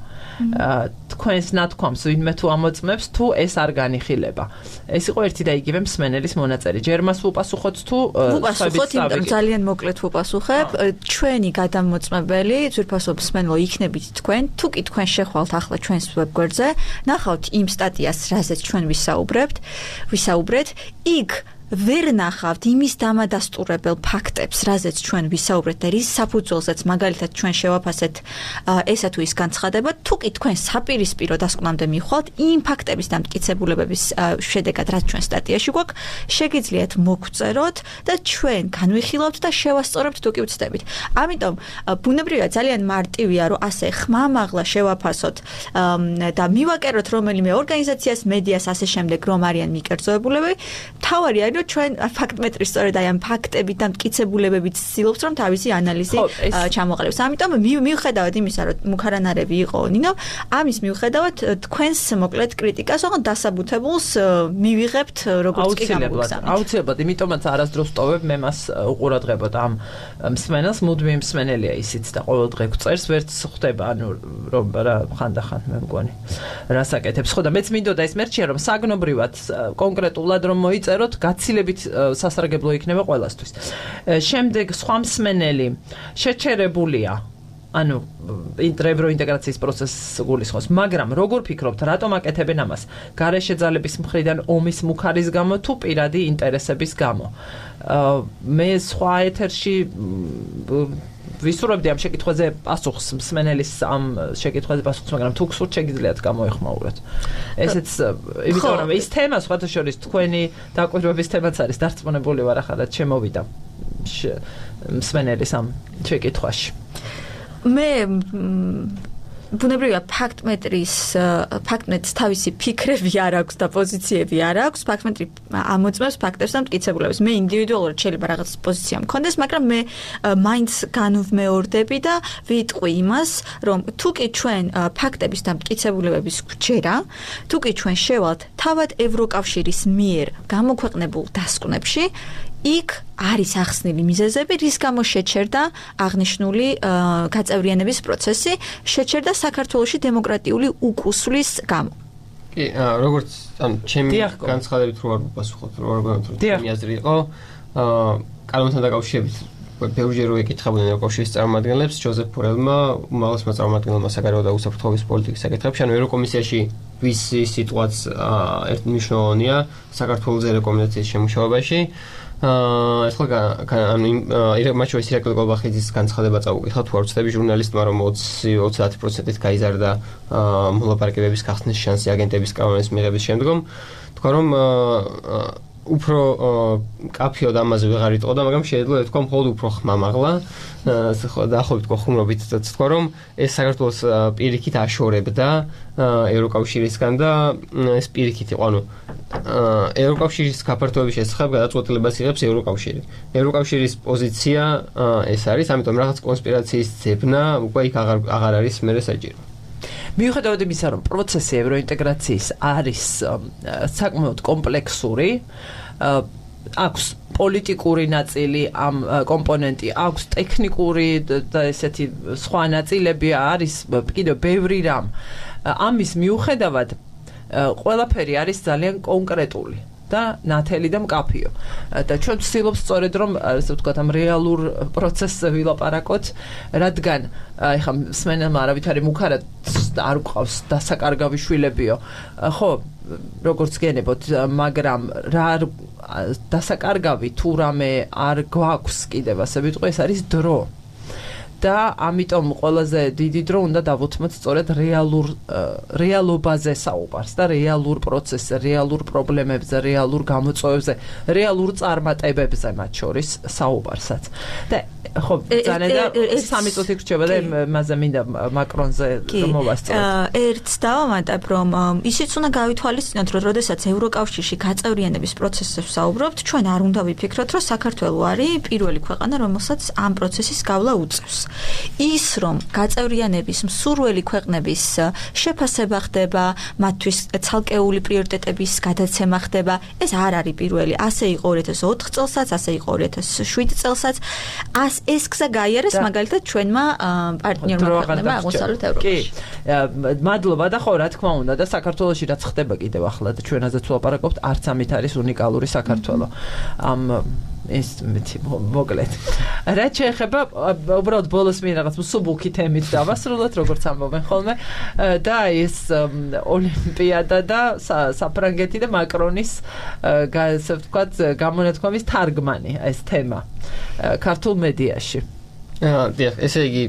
თქვენს ნათქვამს ვინმე თუ ამოწმებს, თუ ეს არ განიხილება. ეს იყო ერთი და იგივე მსმენელის მონაწერი. ჯერ მას ვუპასუხოთ თუ ვუპასუხოთ, იმიტომ ძალიან მოკლედ ვუპასუხებ. ჩვენი გადამოწმებელი, ძვირფასო მსმენელო იქნებით თქვენ, თუ კი თქვენ შეხვალთ ახლა ჩვენს ვებგვერდზე, ნახავთ იმ სტატიას, რაზეც ჩვენ ვისაუბრებთ, ვისაუბრეთ, იქ ვერ ნახავთ იმის დამადასტურებელ ფაქტებს, რაზეც ჩვენ ვისაუბრეთ და რის საფუძველზეც მაგალითად ჩვენ შევაფასეთ ესა თუ ის განცხადება, თუ კი თქვენ საპირისპირო დასკვნამდე მიხვალთ იმ ფაქტების დამტკიცებულებების შედეგად, რაც ჩვენ სტატიაში გვაქვს, შეგიძლიათ მოგწეროთ და ჩვენ განვიხილავთ და შევასწორებთ თუ კი ვცდებით. ამიტომ ბუნებრივია ძალიან მარტივია, რომ ასე ხმამაღლა შევაფასოთ და მივაკეროთ რომელიმე ორგანიზაციას, მედიას ასე შემდეგ, რომ არიან მიკერძოებულები, თავარი არის ჩვენ ფაქტმეტრის სწორედ აი ამ ფაქტებით და მტკიცებულებებით ცდილობთ რომ თავისი ანალიზი ჩამოყალიბოს. ამიტომ მიუხედავად იმისა, რომ მუქარანარები იყო ნინო, ამის მიუხედავად თქვენს მოკლედ კრიტიკას, ოღონდ დასაბუთებულს მივიღებთ როგორც კი გამოგზავნეთ. აუცილებლად, იმიტომაც არასდროს ტოვებ მე მას უყურადღებოდ ამ მსმენელს, მუდმივი მსმენელია ისიც და ყოველ დღე გვწერს, ვერც ხვდება, ანუ რომ რა ხანდახან მე მგონი რას აკეთებს. ხო და მეც მინდოდა ეს მერჩია რომ საგნობრივად კონკრეტულად რომ მოიწეროთ გაცილებით სასარგებლო იქნება ყველასთვის. შემდეგ სხვა მსმენელი შეჩერებულია, ანუ ევროინტეგრაციის პროცესს გულისხმობს, მაგრამ როგორ ფიქრობთ, რატომ აკეთებენ ამას? გარეშე ძალების მხრიდან ომის მუქარის გამო თუ პირადი ინტერესების გამო? მე სხვა ეთერში ვისურვებდი ამ შეკითხვაზე პასუხს, მსმენელის ამ შეკითხვაზე პასუხს, მაგრამ თუ გსურთ შეგიძლიათ გამოეხმაუროთ. ესეც იმიტომ რომ ის თემა სხვათა შორის თქვენი დაკვირვების თემაც არის, დარწმუნებული ვარ ახალად შემოვიდა მსმენელის ამ შეკითხვაში. მე ბუნებრივია ფაქტმეტრის ფაქტმეტს თავისი ფიქრები არ აქვს და პოზიციები არ აქვს. ფაქტმეტრი ამოწმებს ფაქტებს და მტკიცებულებას. მე ინდივიდუალურად შეიძლება რაღაც პოზიცია მქონდეს, მაგრამ მე მაინც განვმეორდები და ვიტყვი იმას, რომ თუ კი ჩვენ ფაქტების და მტკიცებულებების გვჯერა, თუ კი ჩვენ შევალთ თავად ევროკავშირის მიერ გამოქვეყნებულ დასკვნებში, იქ არის ახსნილი მიზეზები, რის გამო შეჩერდა აღნიშნული გაწევრიანების პროცესი, შეჩერდა საქართველოში დემოკრატიული უკუსვლის გამო. კი, როგორც ან ჩემი განცხადებით რო არ ვპასუხობ, რო არ გვამთხრა ჩემი აზრი იყო, კანონთან დაკავშირებით ბევრჯერ რო ეკითხებოდნენ ევროკავშირის წარმომადგენლებს, ჯოზეფ ბორელმა, უმაღლესმა წარმომადგენელმა საგარეო და უსაფრთხოების პოლიტიკის საკითხებში, ანუ ევროკომისიაში ვისი სიტუაცია ერთმნიშვნელოვანია საქართველოს რეკომენდაციის შემუშავებაში. აა ახლა ანუ მათ შორის ირაკლი გოლბახიძის განცხადება წავუკითხა თუ არ ვცდები ჟურნალისტმა რომ ოცდაათი პროცენტით გაიზარდა მოლაპარაკებების გახსნის შანსი აგენტების კანონის მიღების შემდგომ თქვა რომ უფრო კაფეოდ ამაზე ვეღარ იტყოდა, მაგრამ შეიძლება თქვა მხოლოდ უფრო ხმამაღლა დაახლოებით ხუმრობით თქვა რომ ეს საქართველოს პირიქით აშორებდა ევროკავშირისგან და ეს პირიქით იყო, ანუ ევროკავშირის გაფართოების შესახებ გადაწყვეტილებას იღებს ევროკავშირი. ევროკავშირის პოზიცია ეს არის, ამიტომ რაღაც კონსპირაციის ძებნა უკვე იქ აღარ აღარ არის მერე საჭირო. მიუხედავად იმისა, რომ პროცესი ევროინტეგრაციის არის საკმაოდ კომპლექსური, აქვს პოლიტიკური ნაწილი, ამ კომპონენტი, აქვს ტექნიკური და ესეთი სხვა ნაწილები, არის კიდევ ბევრი რამ. ამის მიუხედავად ყველაფერი არის ძალიან კონკრეტული და ნათელი და მკაფიო. და ჩვენ ვცდილობთ სწორედ რომ ასე ვთქვათ, ამ რეალურ პროცესზე ვილაპარაკოთ, რადგან ეხლა მსმენელმა არავითარი მუქარად არ გვყავს დასაკარგავი შვილებიო. ხო, როგორც გენებოთ, მაგრამ რა დასაკარგავი თუ რამე არ გვაქვს კიდევ, ასე ვიტყვი, ეს არის დრო. და ამიტომ ყველაზე დიდი დრო უნდა დავუთმოთ სწორედ რეალურ რეალობაზე საუბარს და რეალურ პროცესზე, რეალურ პრობლემებზე, რეალურ გამოწვევებზე, რეალურ წარმატებებზე მათ შორის საუბარსაც. და ხო, ზანედა სამი წუთი გრჩება და მასე მინდა მაკრონზე მოვასწროთ. ერთს დავამატებ, რომ ისიც უნდა გავითვალისწინოთ, რომ როდესაც ევროკავშირში გაწევრიანების პროცესზე ვსაუბრობთ, ჩვენ არ უნდა ვიფიქროთ, რომ საქართველო არის პირველი ქვეყანა, რომელსაც ამ პროცესის გავლა უწევს. ის რომ გაწევრიანების მსურველი ქვეყნების შეფასება ხდება, მათთვის ცალკეული პრიორიტეტების გადაცემა ხდება, ეს არ არის პირველი. ასე იყო ორი ათას ოთხ წელსაც, ასე იყო ორი ათას შვიდ წელსაც. ეს გზა გაიარეს მაგალითად ჩვენმა პარტნიორმა ქვეყნებმა აღმოსავლეთ ევროპაში. კი, მადლობა და ხო, რა თქმა უნდა და საქართველოში რაც ხდება კიდევ ახლა და ჩვენაზეც ვლაპარაკობთ, არც ამით არის უნიკალური საქართველო. ამ ეს მეთი მოკლედ. რაც შეეხება უბრალოდ ბოლოს მე რაღაც მსუბუქი თემით დავასრულოთ, როგორც ამბობენ ხოლმე, და ეს ოლიმპიადა და საფრანგეთი და მაკრონის ასე ვთქვათ გამონათქვამის თარგმანი ეს თემა ქართულ მედიაში. დიახ, ესე იგი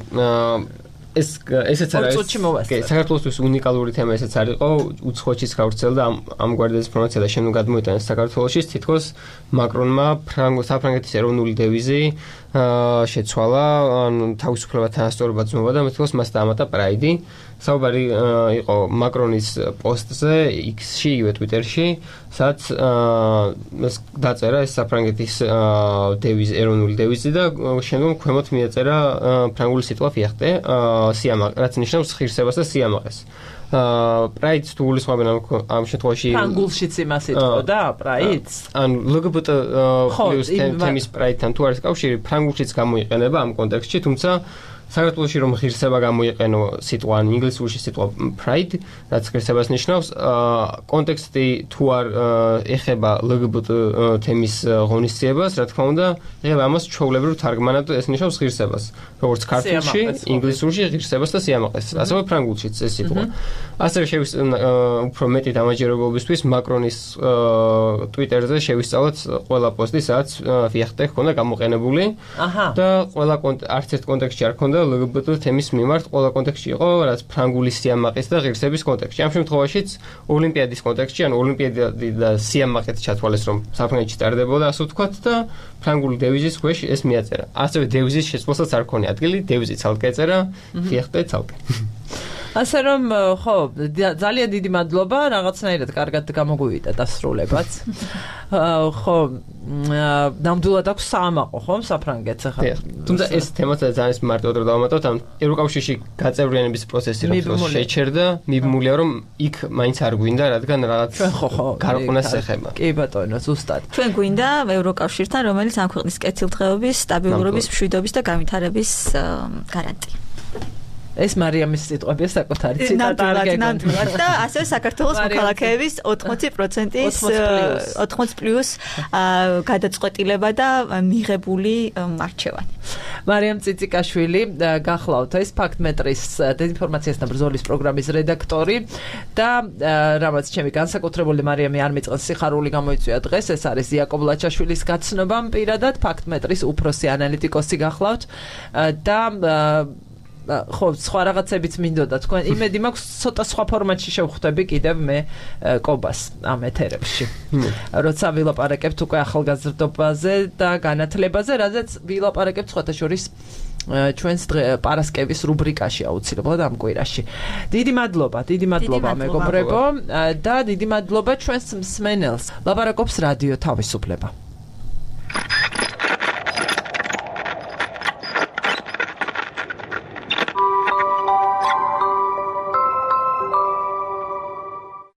ეს ესეც არის საქართველოსთვის უნიკალური თემა, ესეც არისო, უცხოეთშიც გავრცელდა ამ ამგვარი დეინფორმაცია და შემდგომ გადმოიტანეს საქართველოში, თითქოს მაკრონმა საფრანგეთის ეროვნული დევიზი შეცვალა, ანუ თავისუფლება, თანასწორობა, ძმობა და თითქოს მას დაამატა პრაიდი. საუბარი იყო მაკრონის პოსტზე X-ში, იგივე Twitter-ში, სადაც დაწერა ეს საფრანგეთის დევიზი, ეროვნული დევიზი და შემდგომ ქვემოთ მიეწერა ფრანგული სიტყვა ფიახტე, სიამაყე, რაც ნიშნავს ღირსებას და სიამაყეს. პრაიდს თუ გულისხმობენ ამ შემთხვევაში ფრანგულშიც იმას იტყოდა პრაიდს? ან L G B T პლუს თემის პრაიდთან თუ არის კავშირი, ფრანგულშიც გამოიყენება ამ კონტექსტში, თუმცა საქართველოში რომ ღირსება გამოიყენო სიტყვა, ან ინგლისურში სიტყვა pride, რაც ღირსებას ნიშნავს, კონტექსტი თუ არ ეხება L G B T თემის ღონისძიებას, რა თქმა უნდა, ეხება ამას ჩვეულებრივ თარგმანად, ეს ნიშნავს ღირსებას, როგორც ქართულში, ინგლისურში ღირსებას და სიამაყეს, ასევე ფრანგულშიც ეს სიტყვა. ასევე უფრო მეტი დამაჯერებლობისთვის მაკრონის Twitter-ზე შევისწავლეთ ყველა პოსტი, სადაც ფიახტე ჰქონდა გამოყენებული და ყველა არც ერთ კონტექსტში არ ჰქონდა L G B T თემის მიმართ, ყველა კონტექსტში იყო, რაც ფრანგული სიამაყის და ღირსების კონტექსტში. ამ შემთხვევაშიც ოლიმპიადის კონტექსტში, ან ოლიმპიადი და სიამაყეთ ჩათვალეს, რომ საფრანგეთში ტარდებოდა, ასე ვთქვათ და ფრანგული დევიზის ქვეშ ეს მიაწერა. ასევე დევიზის შეცვლასაც არ ქონია ადგილი, დევიზი ცალკე ეწერა, ფიახტე ცალკე. ასე რომ ხო ძალიან დიდი მადლობა რაღაცნაირად კარგად გამოგვივიდა დასრულებაც ხო ნამდვილად აქვს საამაყო ხომ საფრანგეთს ახლა თუმცა ეს თემაც ძალიან მარტივად რომ დავამატოთ ამ ევროკავშირში გაწევრიანების პროცესი რომ შეჩერდა მიბმულია რომ იქ მაინც არ გვინდა რადგან რაღაც გარყვნას ეხება კი ბატონო ზუსტად ჩვენ გვინდა ევროკავშირთან რომელიც ამ ქვეყნის კეთილდღეობის სტაბილურობის მშვიდობის და განვითარების გარანტია ეს მარიამის სიტყვებია საკუთარი ციტატა არ გეკონტროლა და ასევე საქართველოს მოქალაქეების ოთხმოცი პროცენტის ოთხმოცი პლუს გადაწყვეტილება და მიღებული არჩევანი. მარიამ ციციკაშვილი გახლავთ ეს ფაქტმეტრის დეინფორმაციასთან ბრძოლის პროგრამის რედაქტორი და რამაც ჩემი განსაკუთრებული მარიამი არ მიწყენს სიხარული გამოიწვია დღეს ეს არის იაკობ ლაჩაშვილის გაცნობა პირადად ფაქტმეტრის უფროსი ანალიტიკოსი გახლავთ და ხო სხვა რაღაცებიც მინდოდა თქვენ იმედი მაქვს ცოტა სხვა ფორმატში შევხვდები კიდევ მე კობას ამ ეთერებში როცა ვილაპარაკებთ უკვე ახალგაზრდობაზე და განათლებაზე რადგან ვილაპარაკებთ სხვათა შორის ჩვენს პარასკევის რუბრიკაში აუცილებლად ამ კვირაში დიდი მადლობა დიდი მადლობა მეგობრებო და დიდი მადლობა ჩვენს მსმენელს ლაპარაკობს რადიო თავისუფლება